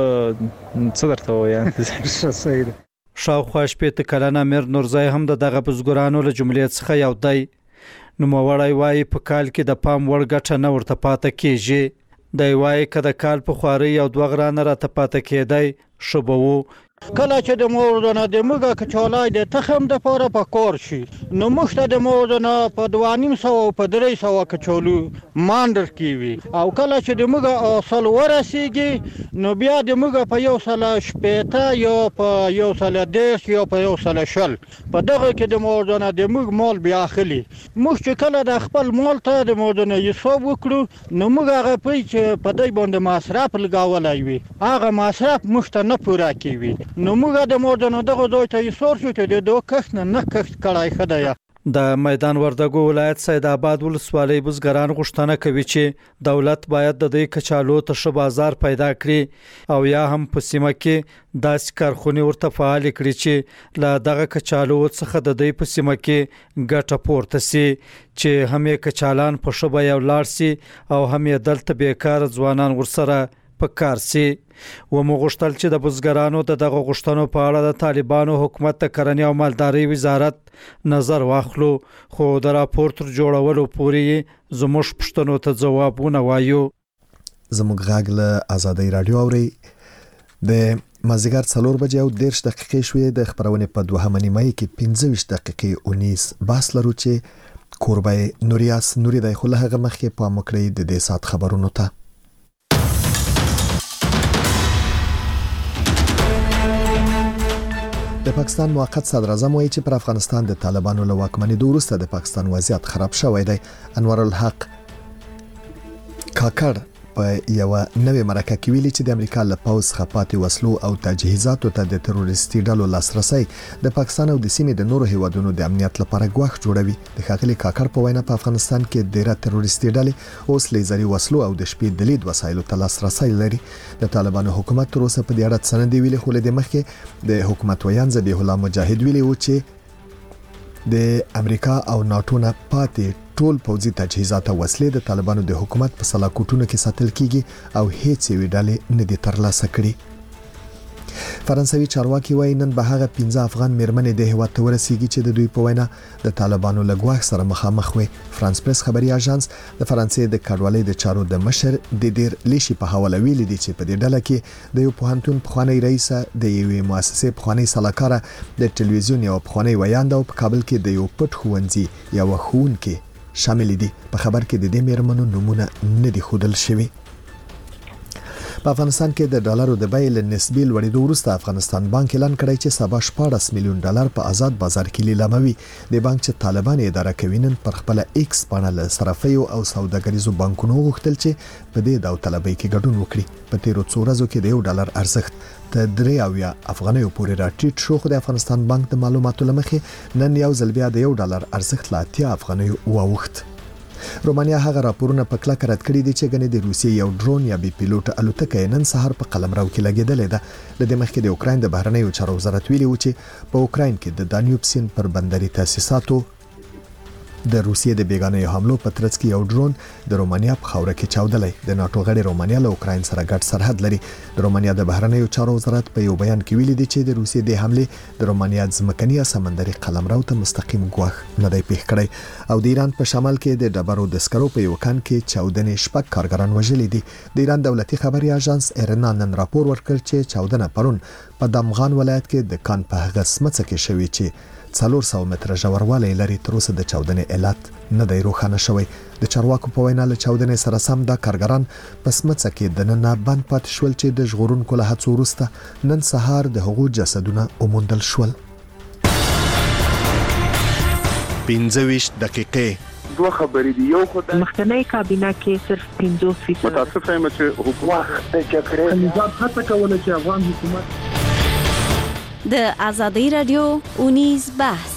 څه درته وایم صحیح ده. شاوخوا شپېته کلنه امیر نورزی هم د دغه بزګرانو له جملې څخه یو دی. نو موړی وای په کال کې د پام وړ ګټه نه ورته پاتې کېږي. دی وای که د کال په خواري او دوه غرانه راته پاتې کېدی ښه به وو. کله چې د مور نه د موږ کچالای د تخم د پاره په کور شي نو موږ ته د مور نه په دوه نیم سو او په درې سو کچالو ماندر کیوي او کله چې د موږ اصل ورسیږي نو بیا د موږ په یو سل شپېته یا په یو سل دېرش یا په یو سل شل په دغه کې د مور نه د موږ مال بیا اخلي. موږ چې کله د خپل مال ته د مور نه حساب وکړو نو موږ هغه پي چې په دای باندې مصرف لګولای وي هغه مصرف موږ ته نه پوره کیوي نو موږ د مودنو دغه دوی ته یې شو ته د دوه کښت نه نه کښت کړای خدای. د میدان وردګو ولایت سید آباد ولسوالۍ بزګران غوښتنه کوي چې دولت باید د دې کچالو ته ښه بازار پیدا کړي او یا هم په سیمه کې داسې کارخونې ورته فعال کړي چې له دغه کچالو څخه د دې په سیمه کې ګټه پورته سي چې هم یې کچالان په ښه بیه ولاړ سي او هم یې دلته بیکار ځوانان ورسره په کار سي. و مو غوښتل چې د بزګرانو د دغه غوښتنو په اړه د طالبانو حکومت د کرنې او مالدارۍ وزارت نظر واخلو خو د راپور تر جوړولو پورې زموږ پوښتنو ته ځوابونه وایو. زموږ غږ له آزادۍ رادیو اوري د مازیګر څلور بجې او دېرش دقیقې شوې د خبرونې په دوهمه نیمه کې پنځه ویشت دقیقې اونیس بحث لرو چې کوربه نوریاس نوري د خله هغه مخکې په مکړې د دې سات خبرونو ته د پاکستان موقت صدر اعظم وایي چې پر افغانستان د طالبانو له واکمنۍ وروسته د پاکستان وضعیت خراب شوی دی. انور الحق کاکړ په یو نوې مرکه کې ویلي چې د امریکا له پوز خپاتې وسلو او تجهیزاتو ته د تروریستي ډلو لاسرسي د پاکستان او د سیمې د نورو هیوادونو د امنیت لپاره ګواښ جوړوي. د ښاغلي کاکړ په وینا په افغانستان کې ډېر تروریستي ډلې اوس لیزري وسلو او د شپې د لید وسایلو ته لاسرسي لري. د طالبانو حکومت تر اوسه په دې اړه څه نه دی ویلي، خو له دې مخکې د حکومت ویان ذبیح الله مجاهد ویلي و چې د امریکا او ناتو نه پاتې ټول پوځي تجهیزات او وسلې د طالبانو د حکومت په سلاکوټونو کې ساتل کیږي او هیڅ یوې ډلې نه دي ترلاسه کړي. فرانسوي چارواکي وایي نن به هغه پنځه افغان میرمنې د هیواد ته ورسیږي چې د دوی په وینا د طالبانو له ګواښ سره مخامخ وي. فرانس پریس خبري اژانس د فرانسې د کډوالۍ د چارو د مشر د ډیر لیشي په حواله ویلي دي چې په دې ډله کې د یو پوهنتون پخوانی رئیس، د یوې مؤسسې پخوانی سلاکار، د ټلویزیون یو پخوانی ویاند او په کابل کې د یو پټ ښوونځي یو ښوونکي شامل دي. په خبر کې د دې میرمنو نمونه نه دي ښودل شوي. په افغانستان کې د ډالرو د بیې له نسبي لوړېدو وروسته افغانستان بانک اعلان کړی چې سبا شپاړس میلیون ډالر په آزاد بازار کې لیلاموي. د بانک چې طالبان اداره کوي نن پر خپل ایکس باندې له صرافیو او سوداګریزو بانکونو غوښتل چې په دې داوطلبۍ کې ګډون وکړي. په تیرو څو ورځو کې د یو ډالر ارزښت د درې اویا افغانیو پورې راټیټ شو، خو د افغانستان بانک د معلوماتو لمخې نن یو ځل بیا د یو ډالر ارزښت لا اتیا افغانیو واوښت. رومانیا هغه راپورونه په کلکه رد کړي دي چې غنې د روسیې یو ډرون یا بي پیلوټ الوتکه نن سهار په قلمرو کې لګیدلې ده. د دې مخکې د اوکراین د بهرنیو چارو وزارت ویلي و چې په اوکراین کې د دانیوب سیند پر بندري تاسیساتو د روسیې د بیگانه حملو په ترڅ کې یو ډرون د رومانیا په خاوره کې چاودلی. د ناتو غړي رومانیا له اوکراین سره ګډ سرحد لري. د رومانیا د بهرنیو چارو وزارت په یو بیان کې ویلي دی چې د روسیې د حمله د رومانیا ځمکني سمندري قلمرو ته مستقیم ګواښ نه دی پیښ کړی. او د ایران په شمال کې د ډبرو د سکرو په یو کان کې چاودنې شپږ کارګران وژلي دي. د ایران دولتي خبري اژانس ایرنا نن راپور ورکړ چې چاودنه پرون په دمغان ولایت کې د کان په هغه سمڅه کې شوې چې څلور سوه متره ژوروالی لري. تر اوسه د چاودنې علت نه دی روښانه شوی. د چارواکو په وینا له چاودنې سره سم دا کارګران په سمڅه کې د نن بند پات شول چې د ژغورونکو له هڅو وروسته نن سهار د هغو جسدونه وموندل شول. پنځه ویشت دقیقې دوه خبرې دي. یو خدای مخکنی کابینه کې صرف پنځوس فیصد متاسف یم چې حکومت د جګړې نظام هڅه کوله چې افغان حکومت د آزادۍ رادیو اونیز بحث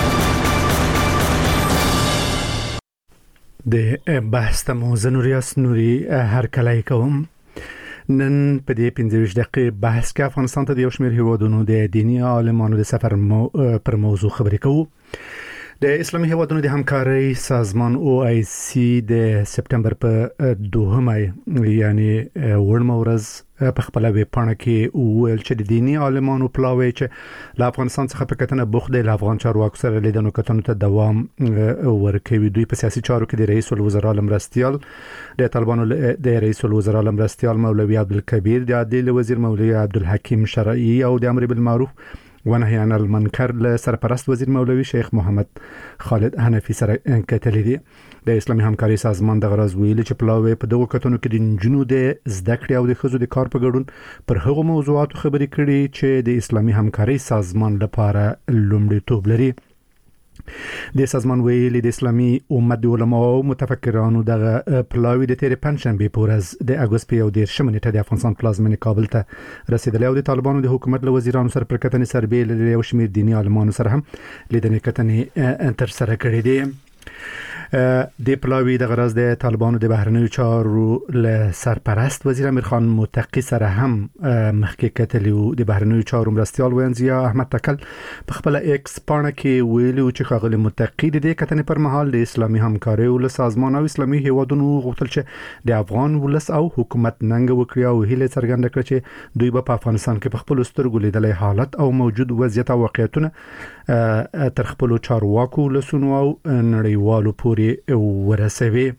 د بحث ته مو زنوریاس نوري هر کله کوم. نن په دې پنځه ویشت دقیقې بحث کې افغانستان ته د یو شمېر هیوادونو د دیني عالمانو د سفر مو پر موضوع خبرې کوو. د اسلامي هیوادونو د همکارۍ سازمان او آی سی د سپټمبر په دوهمه یعنی وړمه ورځ په خپل ویب پاڼه کې ویل چې د دیني عالمانو پلاوی چې له افغانستان څخه په کتنه بوخت دی له افغان چارواکو سره لیدنو کتنو ته دوام ورکوي. دوی په سیاسي چارو کې د رئیس الوزرا لمرستیال د طالبانو د رئیس الوزرا لمرستیال مولوي عبدالکبیر، د عدلیې وزیر مولوي عبدالحکیم شرعي او د امر بالمعروف ونهي عن المنکر له سرپرست وزیر مولوي شیخ محمد خالد حنفي سره کتلې دي. د اسلامي همکارۍ سازمان د غرض ویلي چې پلاوی په دغه کتنو کې د نجونو د زده کړې او د ښځو د کار په ګډون پر هغو موضوعاتو خبرې کړي چې د اسلامي همکارۍ سازمان لپاره لومړیتوب لري. د سازمان ویلي د اسلامي امت د علماو او متفکرانو دغه پلاوی د تیر پنځشنبه په ورځ د اګوست په یو دیرشمه نیټه د افغانستان پلازمینې کابل ته رسیدلی او د طالبانو د حکومت له وزیرانو سره پر کتنې سربېره له یو شمېر دیني عالمانو سره هم لیدنې کتنې ترسره کړې دي. د پلاوی د غرض د طالبانو د بهرنیو چارو له سرپرست وزیر امیر خان متقی سره هم مخکې کتلی او د بهرنیو چارو مرستیال وینځیا احمد تکل په خپل ایکس پاڼه کې ویلي چې ښاغلی متقی د دې کتنې پر مهال د اسلامي همکارۍ له سازمان او اسلامي هیوادونو غوښتل چې د افغان ولس او حکومت ننګ وکړي او هیله څرګنده کړه چې دوی به په افغانستان کې په خپل سترګو لیدلې حالت او موجود وضعیت او واقعیتونه تر خپل چارواکو لسونو او نړیوالو پورې ورسوي.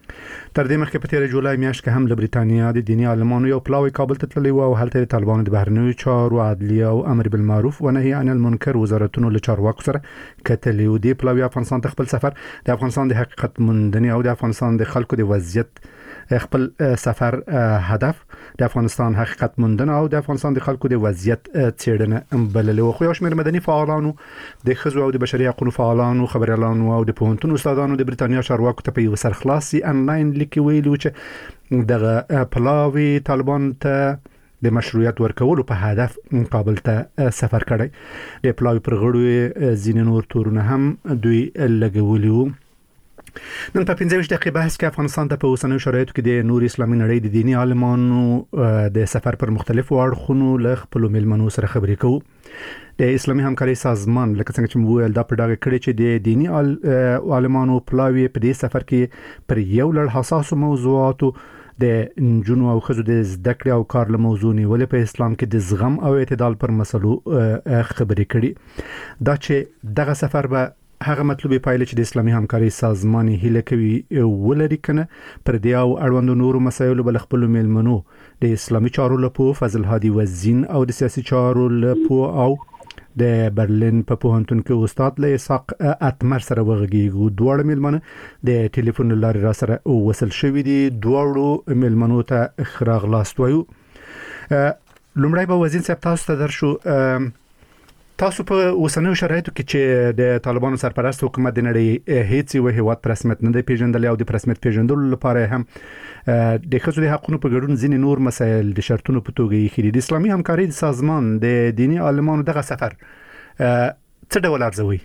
تر دې مخکې په تیر جولای میاشت کې هم له بریتانیا د دینی عالمانو یو پلاوی کابل ته تللی و او هلته د طالبانو د بهرنیو چارو عدلیه او امر بالمعروف و نهي عن المنکر وزارتونو له چارواکو سره کتلې و. د پلاوی افغانستان ته خپل سفر د افغانستان د حقیقت موندنې او د افغانستان د خلکو د وضعیت خپل سفر هدف د افغانستان حقیقت موندنه او د افغانستان د خلکو د وضعیت څېړنه بللې و. خو یو شمېر مدني فعالانو د ښځو او د بشري حقوقو فعالانو خبريالانو او د پوهنتون استادانو د بریتانیا چارواکو ته په یو سرخلاصي انلاین لیک ویلو چې دغه پلاوی طالبان ته د مشروعیت ورکولو په هدف کابل ته سفر کړی. د پلاوی پر غړو ځینې نور تورونه هم دوی لګولي وو. نن په پنځه ویشت دقیقې بحث کې افغانستان ته په اوسنیو شرایطو کې د نور اسلامي نړۍ د دینی عالمانو د سفر پر مختلفو اړخونو له خپل ملمنو سره خبرې کوو. د اسلامي همکاري سازمان لکه څنګه چې موږ ویل دا په ډاګه کړی چې د دینی عالمانو پلاوی په دې سفر کې پر یو لړ حساسو موضوعاتو د نجونو او ښځو د زده کړې او کار له موضوع نیولې په اسلام کې د زغم او اعتدال پر مسلو خبرې کړي. دا چې دغه سفر به هغه مطلوبه پایله چې د اسلامي همکاري سازمان هیله کوي ولري کنه پر دی او اړوند نورو مسایلو بل خپل ملمنو د اسلامي چارو لپاره فضل هادي وزین او د سیاسي چارو لپاره او د برلین په پوهنتون کې استاد له اسحاق اتمر سره وغږیږو. دوه ملمنه د ټلیفون لارې را سره وصل شوې دي. دوه ملمنو ته خراغلاست وایو. لومړی به وزین صاحب تاسو ته درشو. تاسو په اوسنیو شرایطو کې چې د طالبانو سرپرست حکومت د نړۍ هیڅ یو هیواد په رسمیت نه دی پیژندل او د رسمیت پیژندلو لپاره هم د ښځو د حقوقو په ګډون ځینې نور مسایل د شرطونو په توګه یې خېری. د اسلامي همکاري سازمان د دینی عالمانو دغه سفر څه ډول ارزوي؟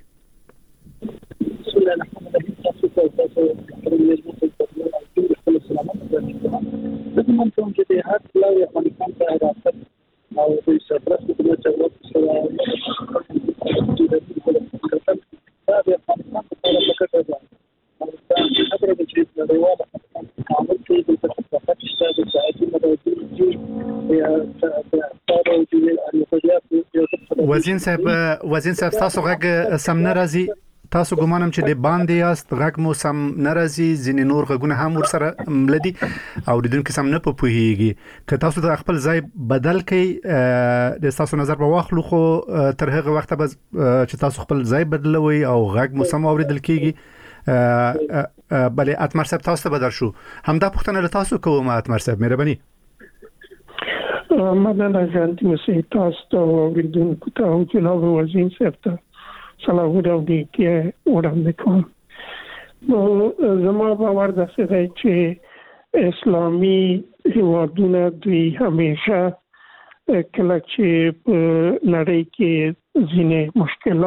او د سرپرست حکومت چارواکو سره دا د افغانستان په اړه فکر کوي. او دا خبره ده چې د نړیوالو قانون کې د تصرفات شته د سیاسي مداخلې یا د وزین صاحب وزین صاحب تاسو غږ سم نه راځي. تاسو ګومانم چې د باندې یاست غږ مو سم نه راځي. ځینې نور غږونه هم ورسره ملدي او د دونکو سم نه پوهیږي. که تاسو د خپل ځای بدل کړئ د تاسو نظر په واخلو خو تر هغه وخت به چې تاسو خپل ځای بدلوي او غږ مو سم اوریدل کیږي. بله اتمر صاحب تاسو ته بدل شو. همدا پوښتنه له تاسو کوم اتمر صاحب مهرباني. مننه جانتی مسیح تاسو ته اوریدونکو ته او جناب وزین صاحب ته سلام وړاندې وړاندې کوم. نو زما باور داسې دی چې اسلامي هیوادونه دوی همیشه کله چې په نړۍ کې ځینې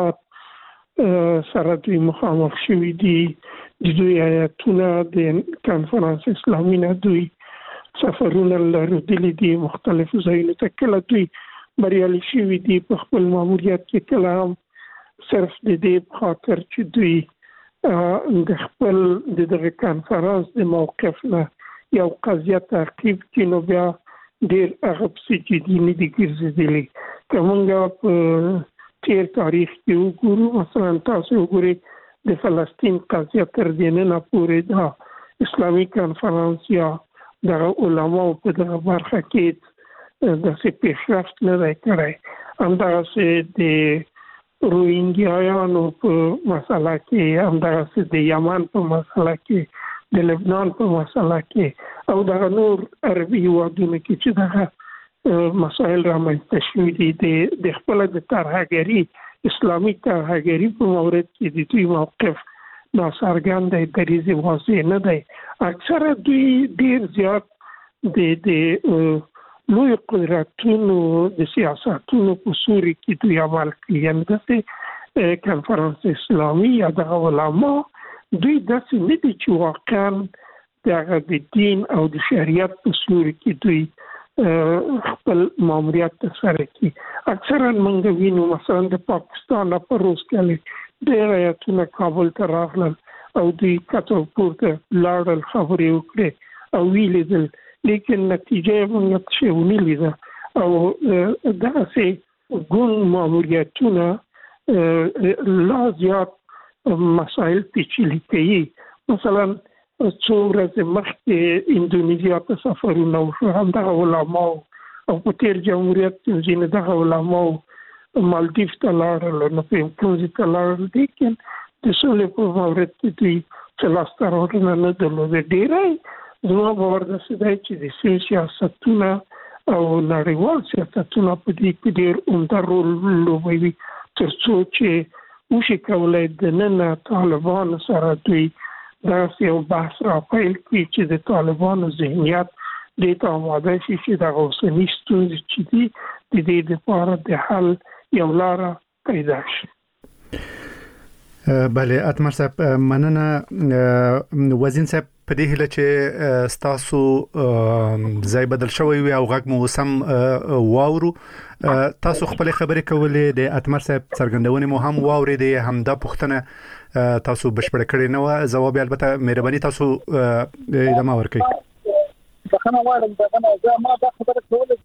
مشکلات سره دوی مخامخ شوي دي د دوی آیتونه د کنفرانس اسلامي نه دوی سفرونه لرودلي دي مختلفو ځایونو ته. کله دوی بریالي شوي دي په خپل ماموریت کې، کله هم صرف د دې خاطر چې دوی د خپل د دغه کانفرنس د موقف نه یو قضیه تعقیب کړي نو بیا ډېر هغه پسې جدي نه دي ګرځېدلي. که موږ په تیر تاریخ کې وګورو، مثلا تاسو وګورئ د فلسطین قضیه تر دې نه پورې د اسلامي کانفرنس یا د علماو په دغه برخه کې داسې پیشرفت نه دی کړی. همداسې د روهینګیایانو په مسله کې، همداسې د یمن په مسله کې، د لبنان په مسله کې او دغه نور عربي هیوادونو کې چې دغه مسایل رامنځته شوي دي د خپله د ترهګري اسلامي ترهګري په مورد کې د دوی موقف ناڅرګند دی، دریځ واضح نه دی. اکثره دوی ډېر زیات د د لوی قدرتونو د سیاستونو په سوري کې دوی عمل کوي. یعنې داسې کنفرانس اسلامي یا دغه علما دوی داسې نه دي چې واقعا دغه د دین او د شریعت په سوري کې دوی خپل ماموریت ترسره کوي. اکثرا موږ وینو مثلا د پاکستان په روز کې ډېر آیتونه کابل ته راغلل او دوی کته پورته لاړل، خبرې وکړې او ویلې دل، لیکن نتیجه موږ څه ونه لیده او داسې ګون ماموریتونه لا زیات مسائل پیچلي کوي. مثلا څو ورځې مخکې اندونیزیا ته سفرونه وشو، همدغه علماو او په تیر جمهوریت کې ځینې دغه علماو مالدیف ته لاړل، نو په امکوزي ته لاړل، لیکن د سولې په مورد کې دوی څه لاسته راوړنه نه درلوده. ډېری زما باور داسې دی چې د سیاسي سیاستونه او نړیوال سیاستونه په دې کې ډېر عمده رول لوبوي، تر څو چې وشي کولای د نن طالبانو سره دوی داسې یو بحث راپیل کړي چې د طالبانو ذهنیت دې ته آماده شي چې دغه اوسني ستونزې چې دي د دې لپاره د حل یو لاره پیدا شي. بله اتمر صاحب مننه. وزین صاحب په دې هله چې ستاسو ځای بدل شوی وي او غږ مو سم واورو، تاسو خپل خبرې کولې د اتمر صاحب څرګندونې مو هم واورېدې، همدا پوښتنه تاسو بشپړ کړی نه و، ځواب البته مهرباني تاسو ادامه ورکړئ. بخښنه غواړم، دا ما دا خبره کوله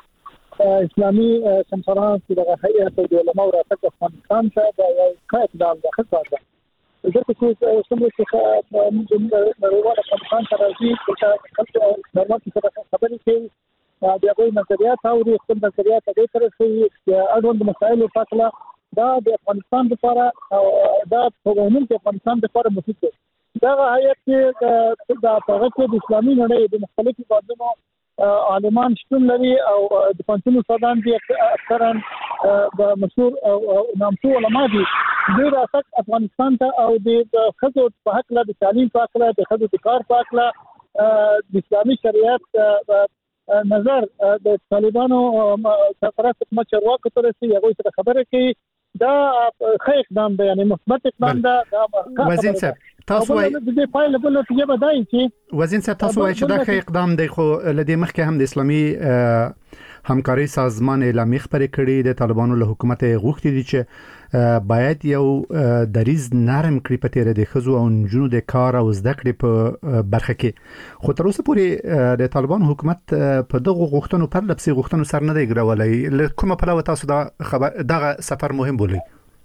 چې اسلامي کنفرانس د هیئت د علماء راتګ افغانستان ته دا یو ښه اقدام دی، ښه کار دی. ځکه چې څومره چې نړیوال افغانستان ته راځي چې خلکو نړیوال سره خبرې کوي، د هغوی نظریات اوري، خپل نظریات هغوی ته رسوي، د اړوند مسایلو په اړه دا د افغانستان لپاره دا پروګرامونه د افغانستان لپاره مفید دي. دا هیئت چې د هغه کې د اسلامي نړۍ د مختلفو بازونو عالمان شتون لري او د پنځونو سودان دي اکثرا د مشهور او نامتو علما دي. دوی راځي افغانستان ته او د خزو په حق له تعلیم په حق له د خزو د کار په حق له د اسلامي شریعت نظر د طالبانو سفارت کوم چارواکو ته رسي، هغه سره خبرې کوي. دا ښه اقدام دی، یعنی مثبت اقدام دی. وزین صاحب تاسو وايي د دې پایله بل څه به دی چې وزین صاحب تاسو وايي چې دا ښه اقدام دی، خو لدې مخکې هم د اسلامي همکاري سازمان اعلامیه خبرې کړې د طالبانو له حکومت غوښتي دي چې باید یو دریز نرم کړي په تیر د خزو او نجونو د کار او زده کړې په برخه کې، خو تر اوسه پورې د طالبانو حکومت په دغه غوښتنو پر لپسې غوښتنو سر نه دی ګرولای. له کومه پلوه تاسو دا خبر دغه سفر مهم بولئ؟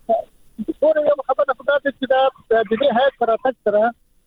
ټول یو خبره خدای چې دا د دې هیئت سره تک سره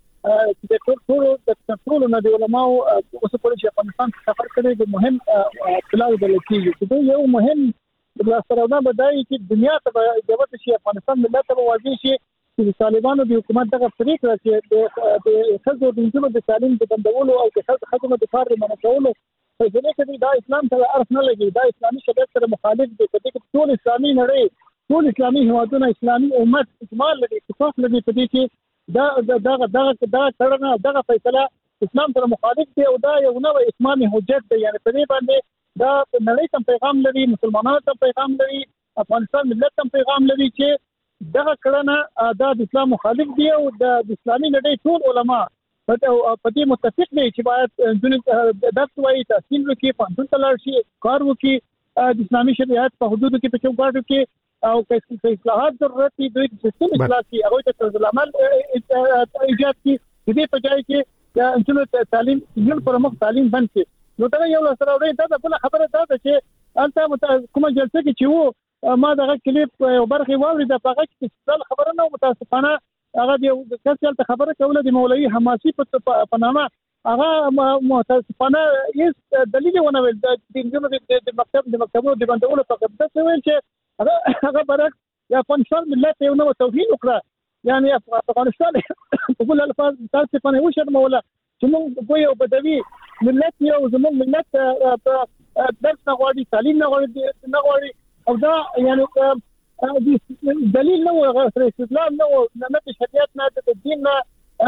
چې د ټول د ټول نه دی علماء اوس په لږه افغانستان سفر کړی د مهم پلاو د لکېږي چې یو مهم د سره به دای چې دنیا ته د وته شي افغانستان ملت ته واځي شي چې طالبانو د حکومت دغه پریکړه چې د خزو د انجونو د تعلیم د بندولو او د خزو د کار د منع په ځینې کې دا اسلام سره ارث نه لګي، دا اسلامي شریعت سره مخالف دی. په دې کې ټول اسلامي نړۍ، ټول اسلامي هیوادونه، اسلامي امت اجماع لري، اتفاق لري په دې چې دا دا دا دا کړنه دغه فیصله اسلام سره مخالف دی او دا یو نوې اسلامي حجت دی. یعنی په دې باندې دا نړۍ ته پیغام لري، مسلمانانو ته پیغام لري، افغانستان ملت ته پیغام لري چې دغه کړنه دا د اسلام مخالف دی او د اسلامي نړۍ ټول علما په دې متفق دي چې باید د درس وایي، تحصیل وکړي، پوهنتون ته لاړ شي، کار وکړي، د اسلامي شریعت په حدودو کې په چوکاټو کې او که اصلاحات ضرورت دي دوی د سیستم اصلاح کوي، هغوی ته طرز العمل ایجاد کړي، د دې په ځای کې د انجونو تعلیم انجونو پر مخ تعلیم بند کړي. نو دا یو لاسره وړي. دا بل خبره ده چې انته کومه جلسه کې چې وو ما دغه کلیپ یو برخه واوري د هغه کې خبره نه متاسفانه هغه د کسل ته خبره کوله د مولوی حماسي په نامه، هغه متاسفانه هیڅ دلیل ونه ویل د انجونو د مکتب د مکتبونو د بندولو په قبضه څه ویل چې هغه برعکس یا افغانستان ملت یو نو توهین وکړه. یعنی افغانستان په بل الفاظ تاسو په نوښت مولا چې موږ یو بدوي ملت یو زموږ ملت درس نه غواړي، تعلیم نه غواړي نه غواړي او دا یعنی دلیل نه و، استدلال نه و، نه د شریعت نه د دین نه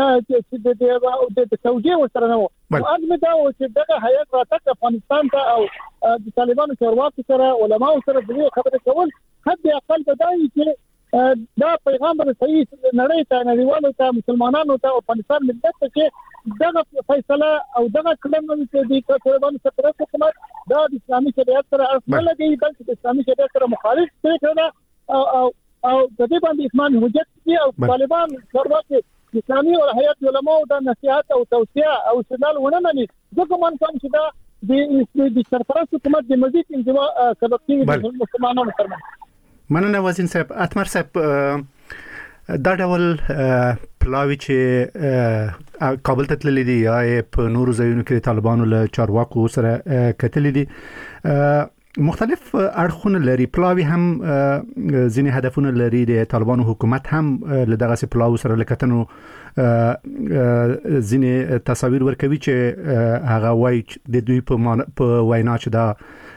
چې د توجیه وسره نه و. اګه دا و چې دغه هیئت راتګ افغانستان ته او د طالبانو چارواکو سره علماو سره د خبرې کول حد اقل بدایي چې دا پیغام رسوي نړۍ ته، نړیوالو ته، مسلمانانو ته، افغانستان ملت ته چې دغه فیصله او دغه کلمه چې د طالبانو سره حکومت دا د اسلامي شریعت سره اړخ نه لګي، بلکې د اسلامي شریعت سره مخالف پریکړه او او او د دې باندې اسلامي حجت دي او طالبان چارواکي اسلامي او هیئت علماء د نصيحت او توصيه او استدلال ونه مني. ځکه من کوم چې دا د د سرپرست حکومت د مزید انزوا سبب کیږي د مسلمانانو ترمنځ. مننه وزین صاحب. اتمر صاحب دا ډول پلاوی چې کابل ته تللی دي یا په نورو ځایونو کې طالبانو له چارواکو سره کتلې دي مختلف اړخونه لري پلاوی هم ځینې هدفونه لري د طالبانو حکومت هم له دغه سي پلاو سره لکتنو ځینې تصاویر ورکوي چې هغه وایي د دوی په وینا چې دا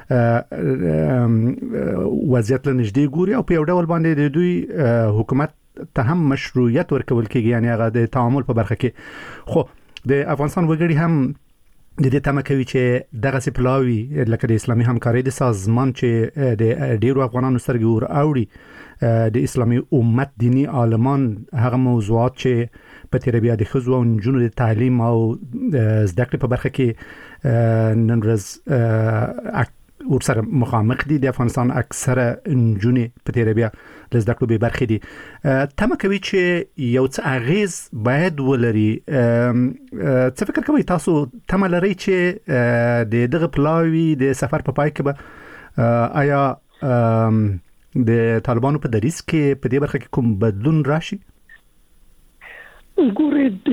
وضعیت له نږدې ګوري او په یو ډول باندې د دوی حکومت ته هم مشروعیت ورکول کېږي یعنی هغه د تعامل په برخه کې خو د افغانستان وګړي هم د دې تمه کوي چې دغه سي پلاوی لکه د اسلامي همکارۍ د سازمان چې د ډیرو افغانانو سترګې ور اوړي د اسلامي امت دینی عالمان هغه موضوعات چې په تیر بیا د خزو او نجونو د تعلیم او زده کړې په برخه کې نن ورځ ورسره مخامخ دي د افغانستان اکثره نجونې په تیر بیا د زده کړو به برخه دي تمه کوي چې یو څه اغیز باید ولري څه فکر کوي تاسو تمه لري چې د دغه پلاوی د سفر په پای کې به آیا د طالبانو په دریس کې په دې برخه کې کوم بدلون راشي ګورې د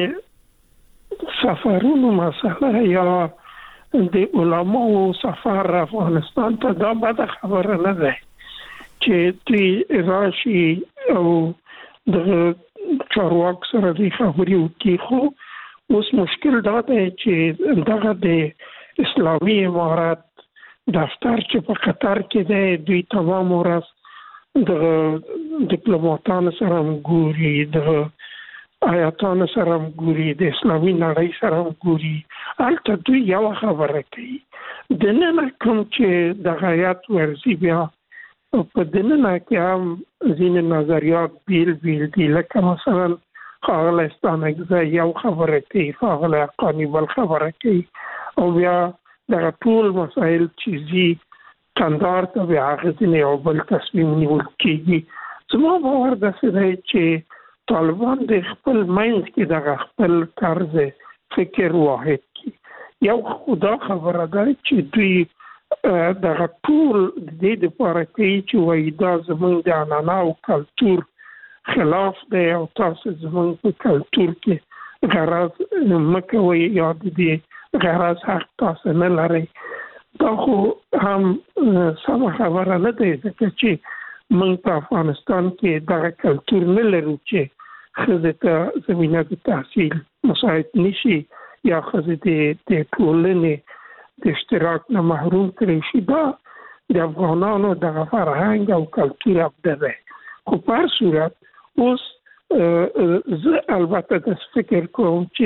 سفرونو مسله یا د علماو سفر افغانستان ته دا بد خبره نه ده چې دوی راشي او د چارواک سره د خبرې وکړي خو اوس مشکل دا دی چې دغه د اسلامي امارات دفتر چې په قطر کې دی دوی تمام ورځ د ډیپلوماټانو سره ګوري د آیاتانو سره ګوري د اسلامي نړۍ سره ګوري البته دوی یو خبره کوي د نن کوم چې د غیات ورزي بیا په دننه کې هم ځینې نظریات بیل بیل دي لکه مثلا خاغلستان اگزا یو خبره کوي خاغل حقانی بل خبره کوي او بیا دغه ټول مسائل چیزی کندار ته بیا غځنې او بل تصمیم نیول کېږي زما باور داسې دی چې طالبان د خپل مینځ کې دغه خپل طرز فکر واحد کی یو خدا خبره ده چې دوی دغه ټول د دې لپاره کوي چې وایي دا زموږ د عنعنه او کلتور خلاف دی او تاسو زموږ په کلتور کې غرض مه کوئ یا د دې غرض حق تاسو نه لرئ دا خو هم سمه خبره نه دی ځکه چې موږ په افغانستان کې دغه کلتور نه لرو چې ښځې ته زمینه د تحصیل مساعد نشي یا ښځې د ټولنې د اشتراک نه محروم کړی شي دا د افغانانو دغه فرهنګ او کلتور ابده دی خو په هر صورت اوس زه البته داسې فکر کوم چې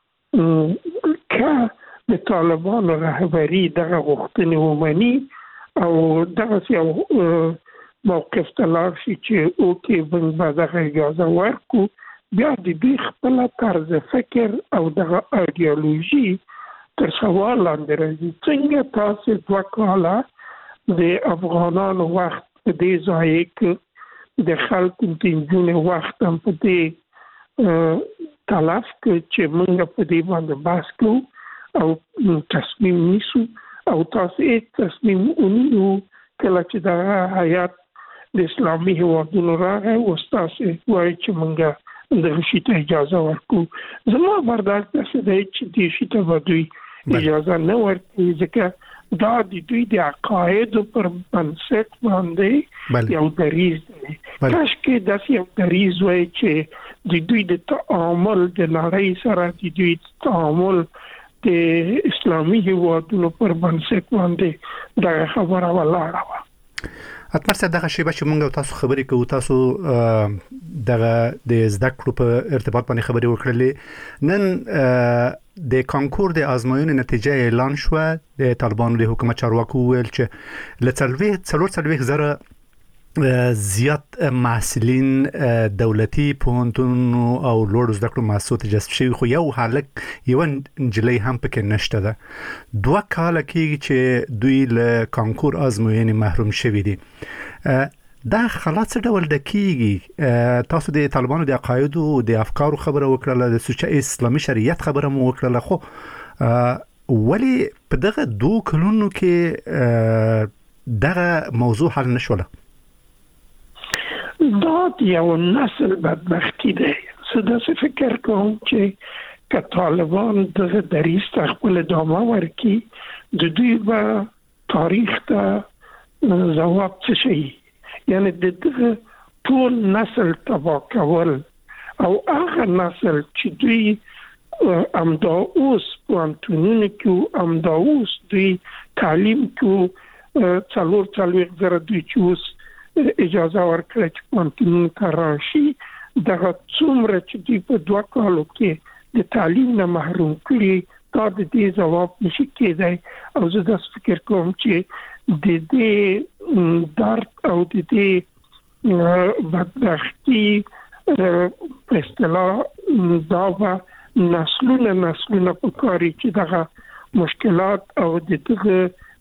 که د طالبانو رهبري دغه غوښتنې ومني او دغسې یو موقف ته لاړ شي چې اوکې موږ به دغه اجازه ورکړو بیا د دوی خپله طرز فکر او دغه ایډیالوژي تر سوال لاندې راځي څنګه تاسې دوه کاله د افغانانو وخت په دې ځای کې د خلکو د نجونې وخت هم په دې تلف کې چې موږ په دې باندې بحث کوو او تصمیم نیسو او تاسو هیڅ تصمیم ونیو کله چې دغه حیات د اسلامي هیوادونو راغی اوس تاسو وایي چې موږ دغه شي ته اجازه ورکړو زما برداشت داسې دی چې دې شي ته به دوی اجازه نه ورکړي ځکه دا د دوی د عقایدو پر بنسټ باندې یو دریځ دی کاشکې داسې یو دریځ وای چې د دوی د تعامل د نړۍ سره د دوی تعامل د اسلامي هیوادونو پر بنسټ باندې دغه خبره ولاړه وه اتمر صاحب دغه شیبه چې موږ تاسو خبرې کوو تاسو دغه د زده کړو په ارتباط باندې خبرې وکړلې نن د کانکور د آزموینې نتیجه اعلان شوه د طالبانو د حکومت چارواکو ویل چې لڅلوي څلور څلوي زره زیات محصلین دولتي پوهنتونونو او لوړ زده کړو مؤسسو ته جذب شوي خو یو هلک یو نجلۍ هم پکې نشته ده دوه کاله کېږي چې دوی له کانکور آزموینې محروم شوي دي دا حالات څه ډول د کېږي تاسو د طالبانو د عقایدو د افکارو خبره وکړله د سوچه اسلامي شریعت خبره مو وکړله خو ولی په دغه دوه کلونو کې دغه موضوع حل نشوله دا یو نسل بدبختی دی زه د فکر کوم چې که طالبان دغه دریځ ته خپل ادامه ورکړي د دوی به تاریخ ته ځواب څه شي یعنی د دغه ټول نسل تباه کول او هغه نسل چې دوی امدا اوس پوهنتونونو کې امدا اوس دوی تعلیم کې څلور څلور زره دوی چې اوس اجازه ورکړه چې پوهنتونونو ته راشي دغه څومره چې دوی په دوه کالو کې د تعلیم نه محروم کړي دا د دې ځواب نشي کېدای او زه د فکر کوم چې د دې درد او د دې بدبختی په اصطلاح دا به نسلونه نسلونه پکاري چې دغه مشکلات او دغه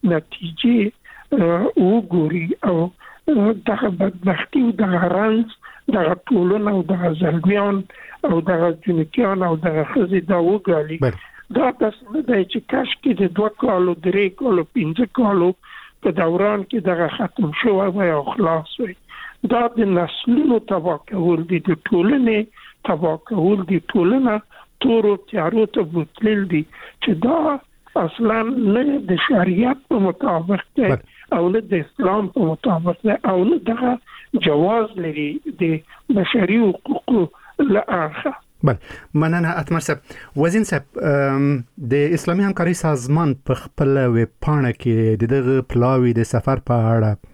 نتیجې وګوري او دغه بدبختی او دغه رنځ دغه ټولنه او دغه زلمیان او دغه جنکیان او دغه خزې دا وګالي دا تاسو نه دی چې کاش کې د دوه کالو درې کالو پنځه کالو په دوران کې دغه ختم شوی وای او خلاص وای دا د نسلونو تباه کول دي د ټولنې تباه کول دي ټولنه تورو تیارو ته بوتلل دي چې دا اصلا نه د شریعت په مطابق دی او نه د اسلام په مطابق دی او نه دغه جواز لري د بشري حقوقو لآخه. بله مننه اتمر صاحب وزین صاحب د اسلامي همکاري سازمان په خپل ویب پاڼه کې د دغه پلاوی د سفر په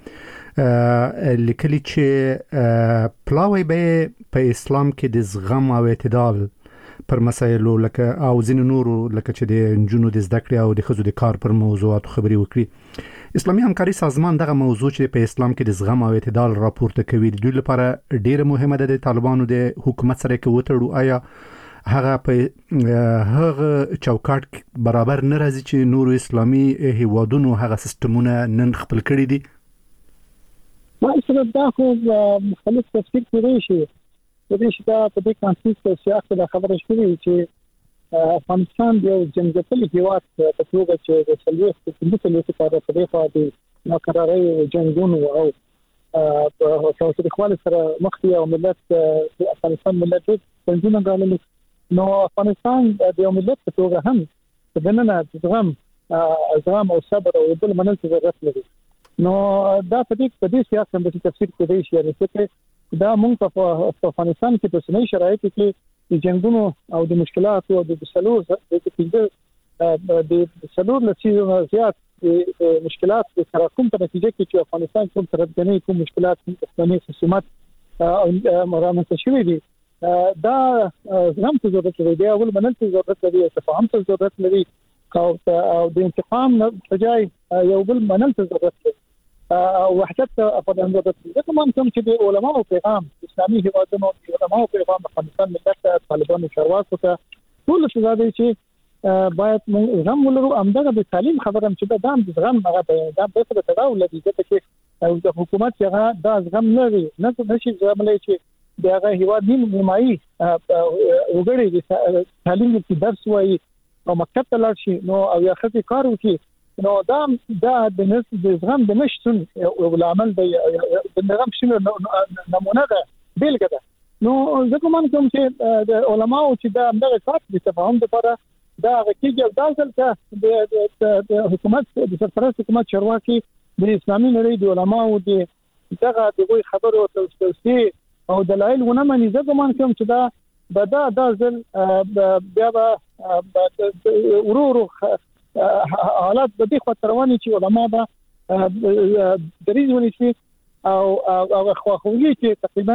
اړه لیکلي چې پلاوی به په اسلام کې د زغم او اعتدال پر مسایلو لکه او ځینو نورو لکه چې د نجونو د زده کړې او د ښځو د کار پر موضوعاتو خبرې وکړي. اسلامي همکاري سازمان دغه موضوع چې په اسلام کې د زغم او اعتدال راپورته کوي د دوی لپاره ډیره مهمه ده. د طالبانو د حکومت سره کې وتړو آیا هغه په هغه چوکاټ برابر نه راځي چې نورو اسلامي هیوادونو هغه سیستمونه نن خپل کړي دي؟ ما سره دا خو مختلف تفسیر کړی شي د دې چې دا په دې کانټیکس کې سیاست د خبرې شوې چې افغانستان یو جنګیالی هیواد په توګه چې د سلويست په څیر په کار په دې فاده ناکراري جنگونو او په تاسو د خپل سره مخکې او ملت د افغانستان ملت څنګه غواړي نو افغانستان د یو ملت په توګه هم د بننه زغم زغم او صبر او بل منل ضرورت لري. نو دا په دې په دې سیاست هم د تفسیر کوي چې دا موږ په افغانستان کې په سنوي شرایطو کې د جنگونو او د مشکلاتو او د سلور د پیډه د سلور لسیزو زیات د مشکلات د تراکم په نتیجه کې چې افغانستان کوم ترڅنې کوم مشکلات د خصومت او مرامت شوي دي دا هم څه ضرورت لري اول منل څه ضرورت لري تفاهم څه ضرورت لري او د انتقام په ځای یو بل منل څه ضرورت لري او وحدت افغان ضرورت لري. کوم کوم چې د علماء او پیغام اسلامي هیوادونو علماء او پیغام افغانستان ملت طالبانو چارواکو ته ټول څه دی چې باید موږ هم ولرو امدغه د تعلیم خبرم چې دا د زغم هغه دا په څه تداول لري چې د حکومت هغه دا زغم لري نه څه شي زغم لري چې دغه هیواد نیم نیمایي وګړي د تعلیم کې درس وایي او مکتب ته لاړ شي نو او یا خپل کار وکړي نو دا دا د نس د زغم د نشټون او العمل د نظام شنو نمونه ده بیلګه ده. نو زه کوم کوم چې د علماو چې دا دغه کار د تفاهم لپاره دا کېږي دا ځل د حکومت د سرپرست حکومت چارواکي د اسلامي نړۍ د علماو د دغه دغه خبرو او توصیې او دلایل ونه مني. زه کوم کوم چې دا بدا دا ځل بیا به ورورو حالات د دې خطرونی چې علما به دریزونی شي او او خواخوږي چې تقریبا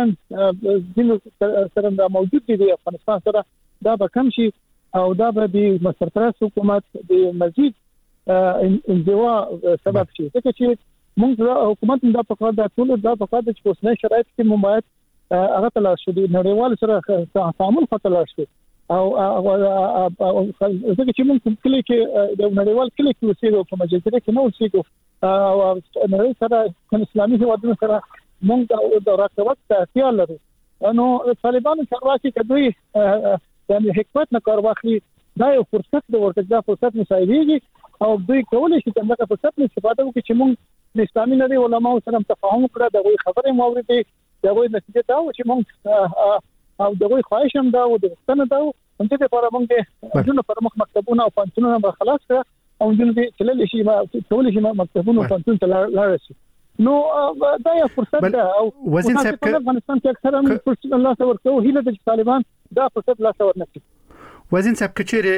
د سره موجود دي د افغانستان سره دا به کم شي او دا به د سرپرست حکومت د مزید انزوا سبب شي. ځکه چې موږ حکومت دا په کار د ټول دا په کار د اوسنۍ شرایط کې موبایل هغه تل شو د نړیوال سره تعامل خطر شي او ځکه چې موږ کلی کې د نړیوال کلی کې اوسېږو په مجلس کې نو اوسېږو او نړۍ سره اسلامي هیوادونو سره موږ د راکوت اړتیا لرو. نو طالبانو چارواکي کوي یعنی حکمت نه کار واخلي دا یو فرصت د ورته دا فرصت مساعدېږي او دوی کولای شي چې دا فرصت استفاده وکړي چې موږ د اسلامي نړۍ علماو سره تفاهم کړو دا وی خبره مو اورېدې دا وی نتیجه دا و چې موږ او دغه خواهش هم دا و د ستنه دا هم چې لپاره موږ جنو پر مخ مکتبونه او پانتونونه به خلاص کړ او جنو دې تلل شي ما ټول شي مکتبونه او پانتون ته لاړ شي نو دا یو فرصت ده او وزیر صاحب په افغانستان کې اکثرا فرصت الله تبارک او هیله د طالبان دا فرصت لا څور نه وزیر صاحب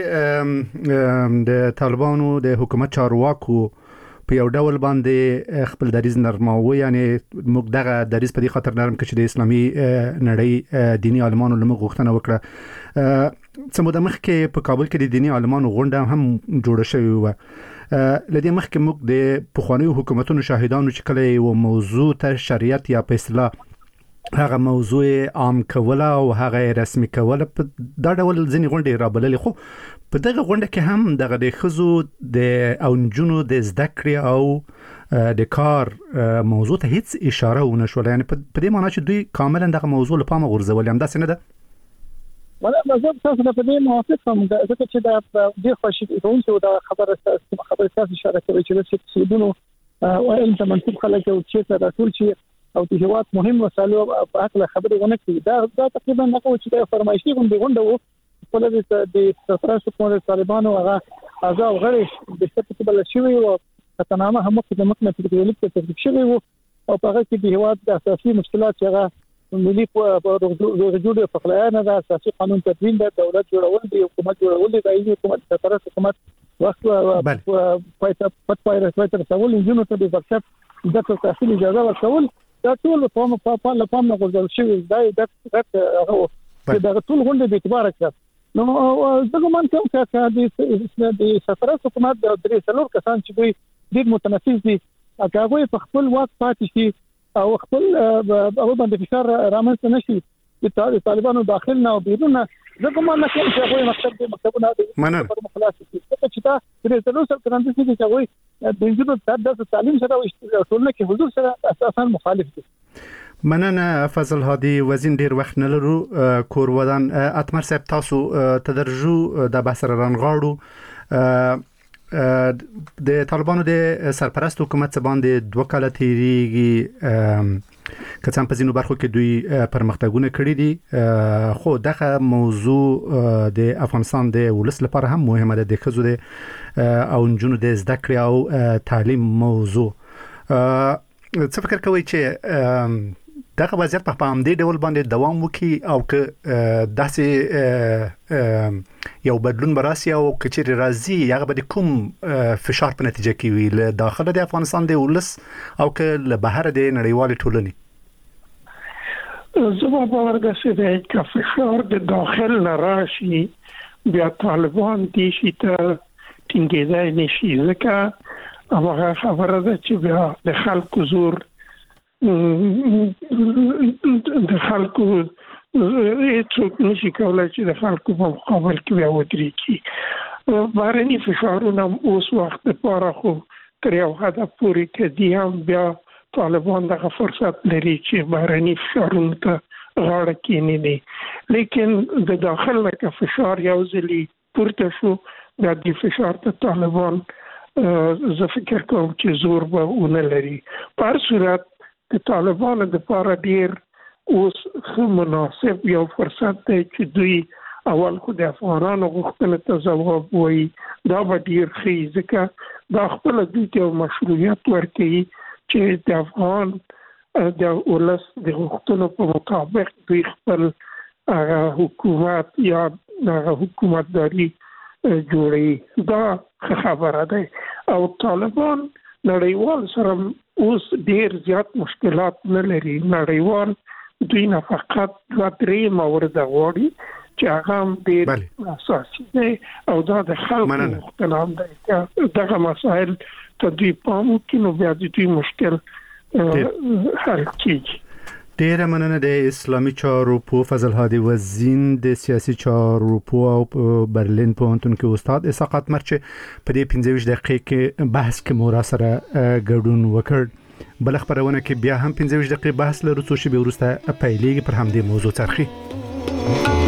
کچېره د طالبانو د حکومت چارواکو په یو ډول باندې خپل دریز نرماوي یعنی موږ دغه دریز په دې خاطر نرم کړي د اسلامي نړۍ دینی عالمانو لمغه غوښتنه وکړه سمو د مخ کې په کابل کې د دینی عالمانو غونډه هم جوړه شوې و لدې مخ کې موږ د پخوانیو حکومتونو شاهدانو چې کله یو موضوع ته شریعت یا په اصطلاح هغه موضوع عام کوله او هغه رسمي کوله په دا ډول ځینې غونډې رابللې خو په دغه غونډه کې هم دغه د خزو د او نجونو د زده کړې او د کار موضوع ته هیڅ اشاره ونه شول یعنی په دې معنی چې دوی کاملا دغه موضوع له پامه غورځول هم داسې نه ده ولا مزه تاسو په دې موافق هم ځکه چې دا د خوشی کوونکو دا خبره تاسو خبره تاسو اشاره کوي چې د سیدونو او علم ته منسوب خلک او چې راټول شي او د هیواد مهم مسایلو په اړه خبرې ونه کړي دا دا تقریبا نه کوي چې د فرمایشي غونډه غونډه وو په لږ د سفارت کومه طالبانو هغه اعضاء غړي د ستاسو په بل شوی او تنامه هم د مکنه په دې لیک ته ترتیب شوی وو او په هغه کې د هیواد د اساسي مشکلات هغه ملي په جوړ په خلانه د اساسي قانون تدوین د دولت جوړول دی حکومت جوړول دی د حکومت سفارت حکومت وخت په پټ پایره تر څول انجنونو ته د ورکشپ د تحصیل اجازه ورکول دا ټول په پام په لپام نه غوړل شوی دا د هغه دا ټول غونډه به اعتبار کړ نو دغه مان کوم چې د سفارت حکومت د درې څلور کسان چې دوی ډېر متنفذ دي هغه په خپل وخت پاتې شي او خپل او باندې فشار رامنځته نشي د طالبانو داخل نه او بیرون نه دغه مان کوم چې هغه مکتب د مکتبونه د خلاص شي چې دا درې څلور سره څنګه چې هغه د انجینر د تعلیم سره او ټولنه کې حضور سره اساسا مخالف دي مننه فضل هادي وزین ډیر وخت نه لرو کور ودان اتمر صاحب تاسو تدرجو د بحث رانغاړو د طالبانو د سرپرست حکومت باندې دوه کاله تیریږي کڅم په ځینو برخو کې دوی پرمختګونه کړي دي خو دغه موضوع د افغانستان د ولس لپاره هم مهمه ده د خزو د او نجونو د زده کړې او تعلیم موضوع څه فکر کوئ چې دغه وضعیت په همدې ډول باندې دوام وکړي او که داسې یو بدلون براسي او کچېر راځي هغه به کوم فشار په نتیجه کې وي له داخله د افغانستان د ولس او که له بهر د نړیوال ټولنې زما باور ده چې د فشار د داخل نه راشي بیا طالبان دي چې ته ټینګېدای نشي ځکه هغه خبره ده چې بیا د خلکو زور د خلکو هیڅوک نشي کولای چې د خلکو په مقابل کې بیا ودرېږي بهرني فشارونه اوس وخت لپاره خو تر یو حده پورې کدي هم بیا طالبان دغه فرصت لري چې بهرني فشارونه ته غاړه کېنوي لیکن د داخل نه فشار یو ځلي پورته شو بیا د فشار ته طالبان زه فکر کوم چې زور به ونه لري په هر صورت د طالبانو لپاره ډیر اوس مناسب یو فرصت دی چې دوی اول خو د افغانانو غوښتنې ته ځواب وایي دا به ډیر ښه ځکه دا خپل دوی ته مشروعیت ورکوي چې د افغان د ولس د غوښتنو په مطابق دوی خپل حکومت یا حکومتداري جوړي دا خبره ده او طالبان نړیوال سره اوس ډیر زیات مشکلات نه لري نړیوال دوی نه فقط دوه درې مورد غواړي چې هغه ډیر اساسي دي او دا د خلکو اختلاف دی دغه مسائل ته دوی پام وکړي نو بیا دوی مشکل حل کیږي ډیره مننه د اسلامي چارو په فضل هادي وزین د سیاسي چارو په برلین پوهنتون کې استاد اسحاق مرچ په دې پنځه ویشت دقیقې کې بحث کې مو را سره ګډون وکړ بل خبرونه کې بیا هم پنځه ویشت دقیقې بحث لرو څو شی به ورسته پیلېږي پر همدې موضوع ترخی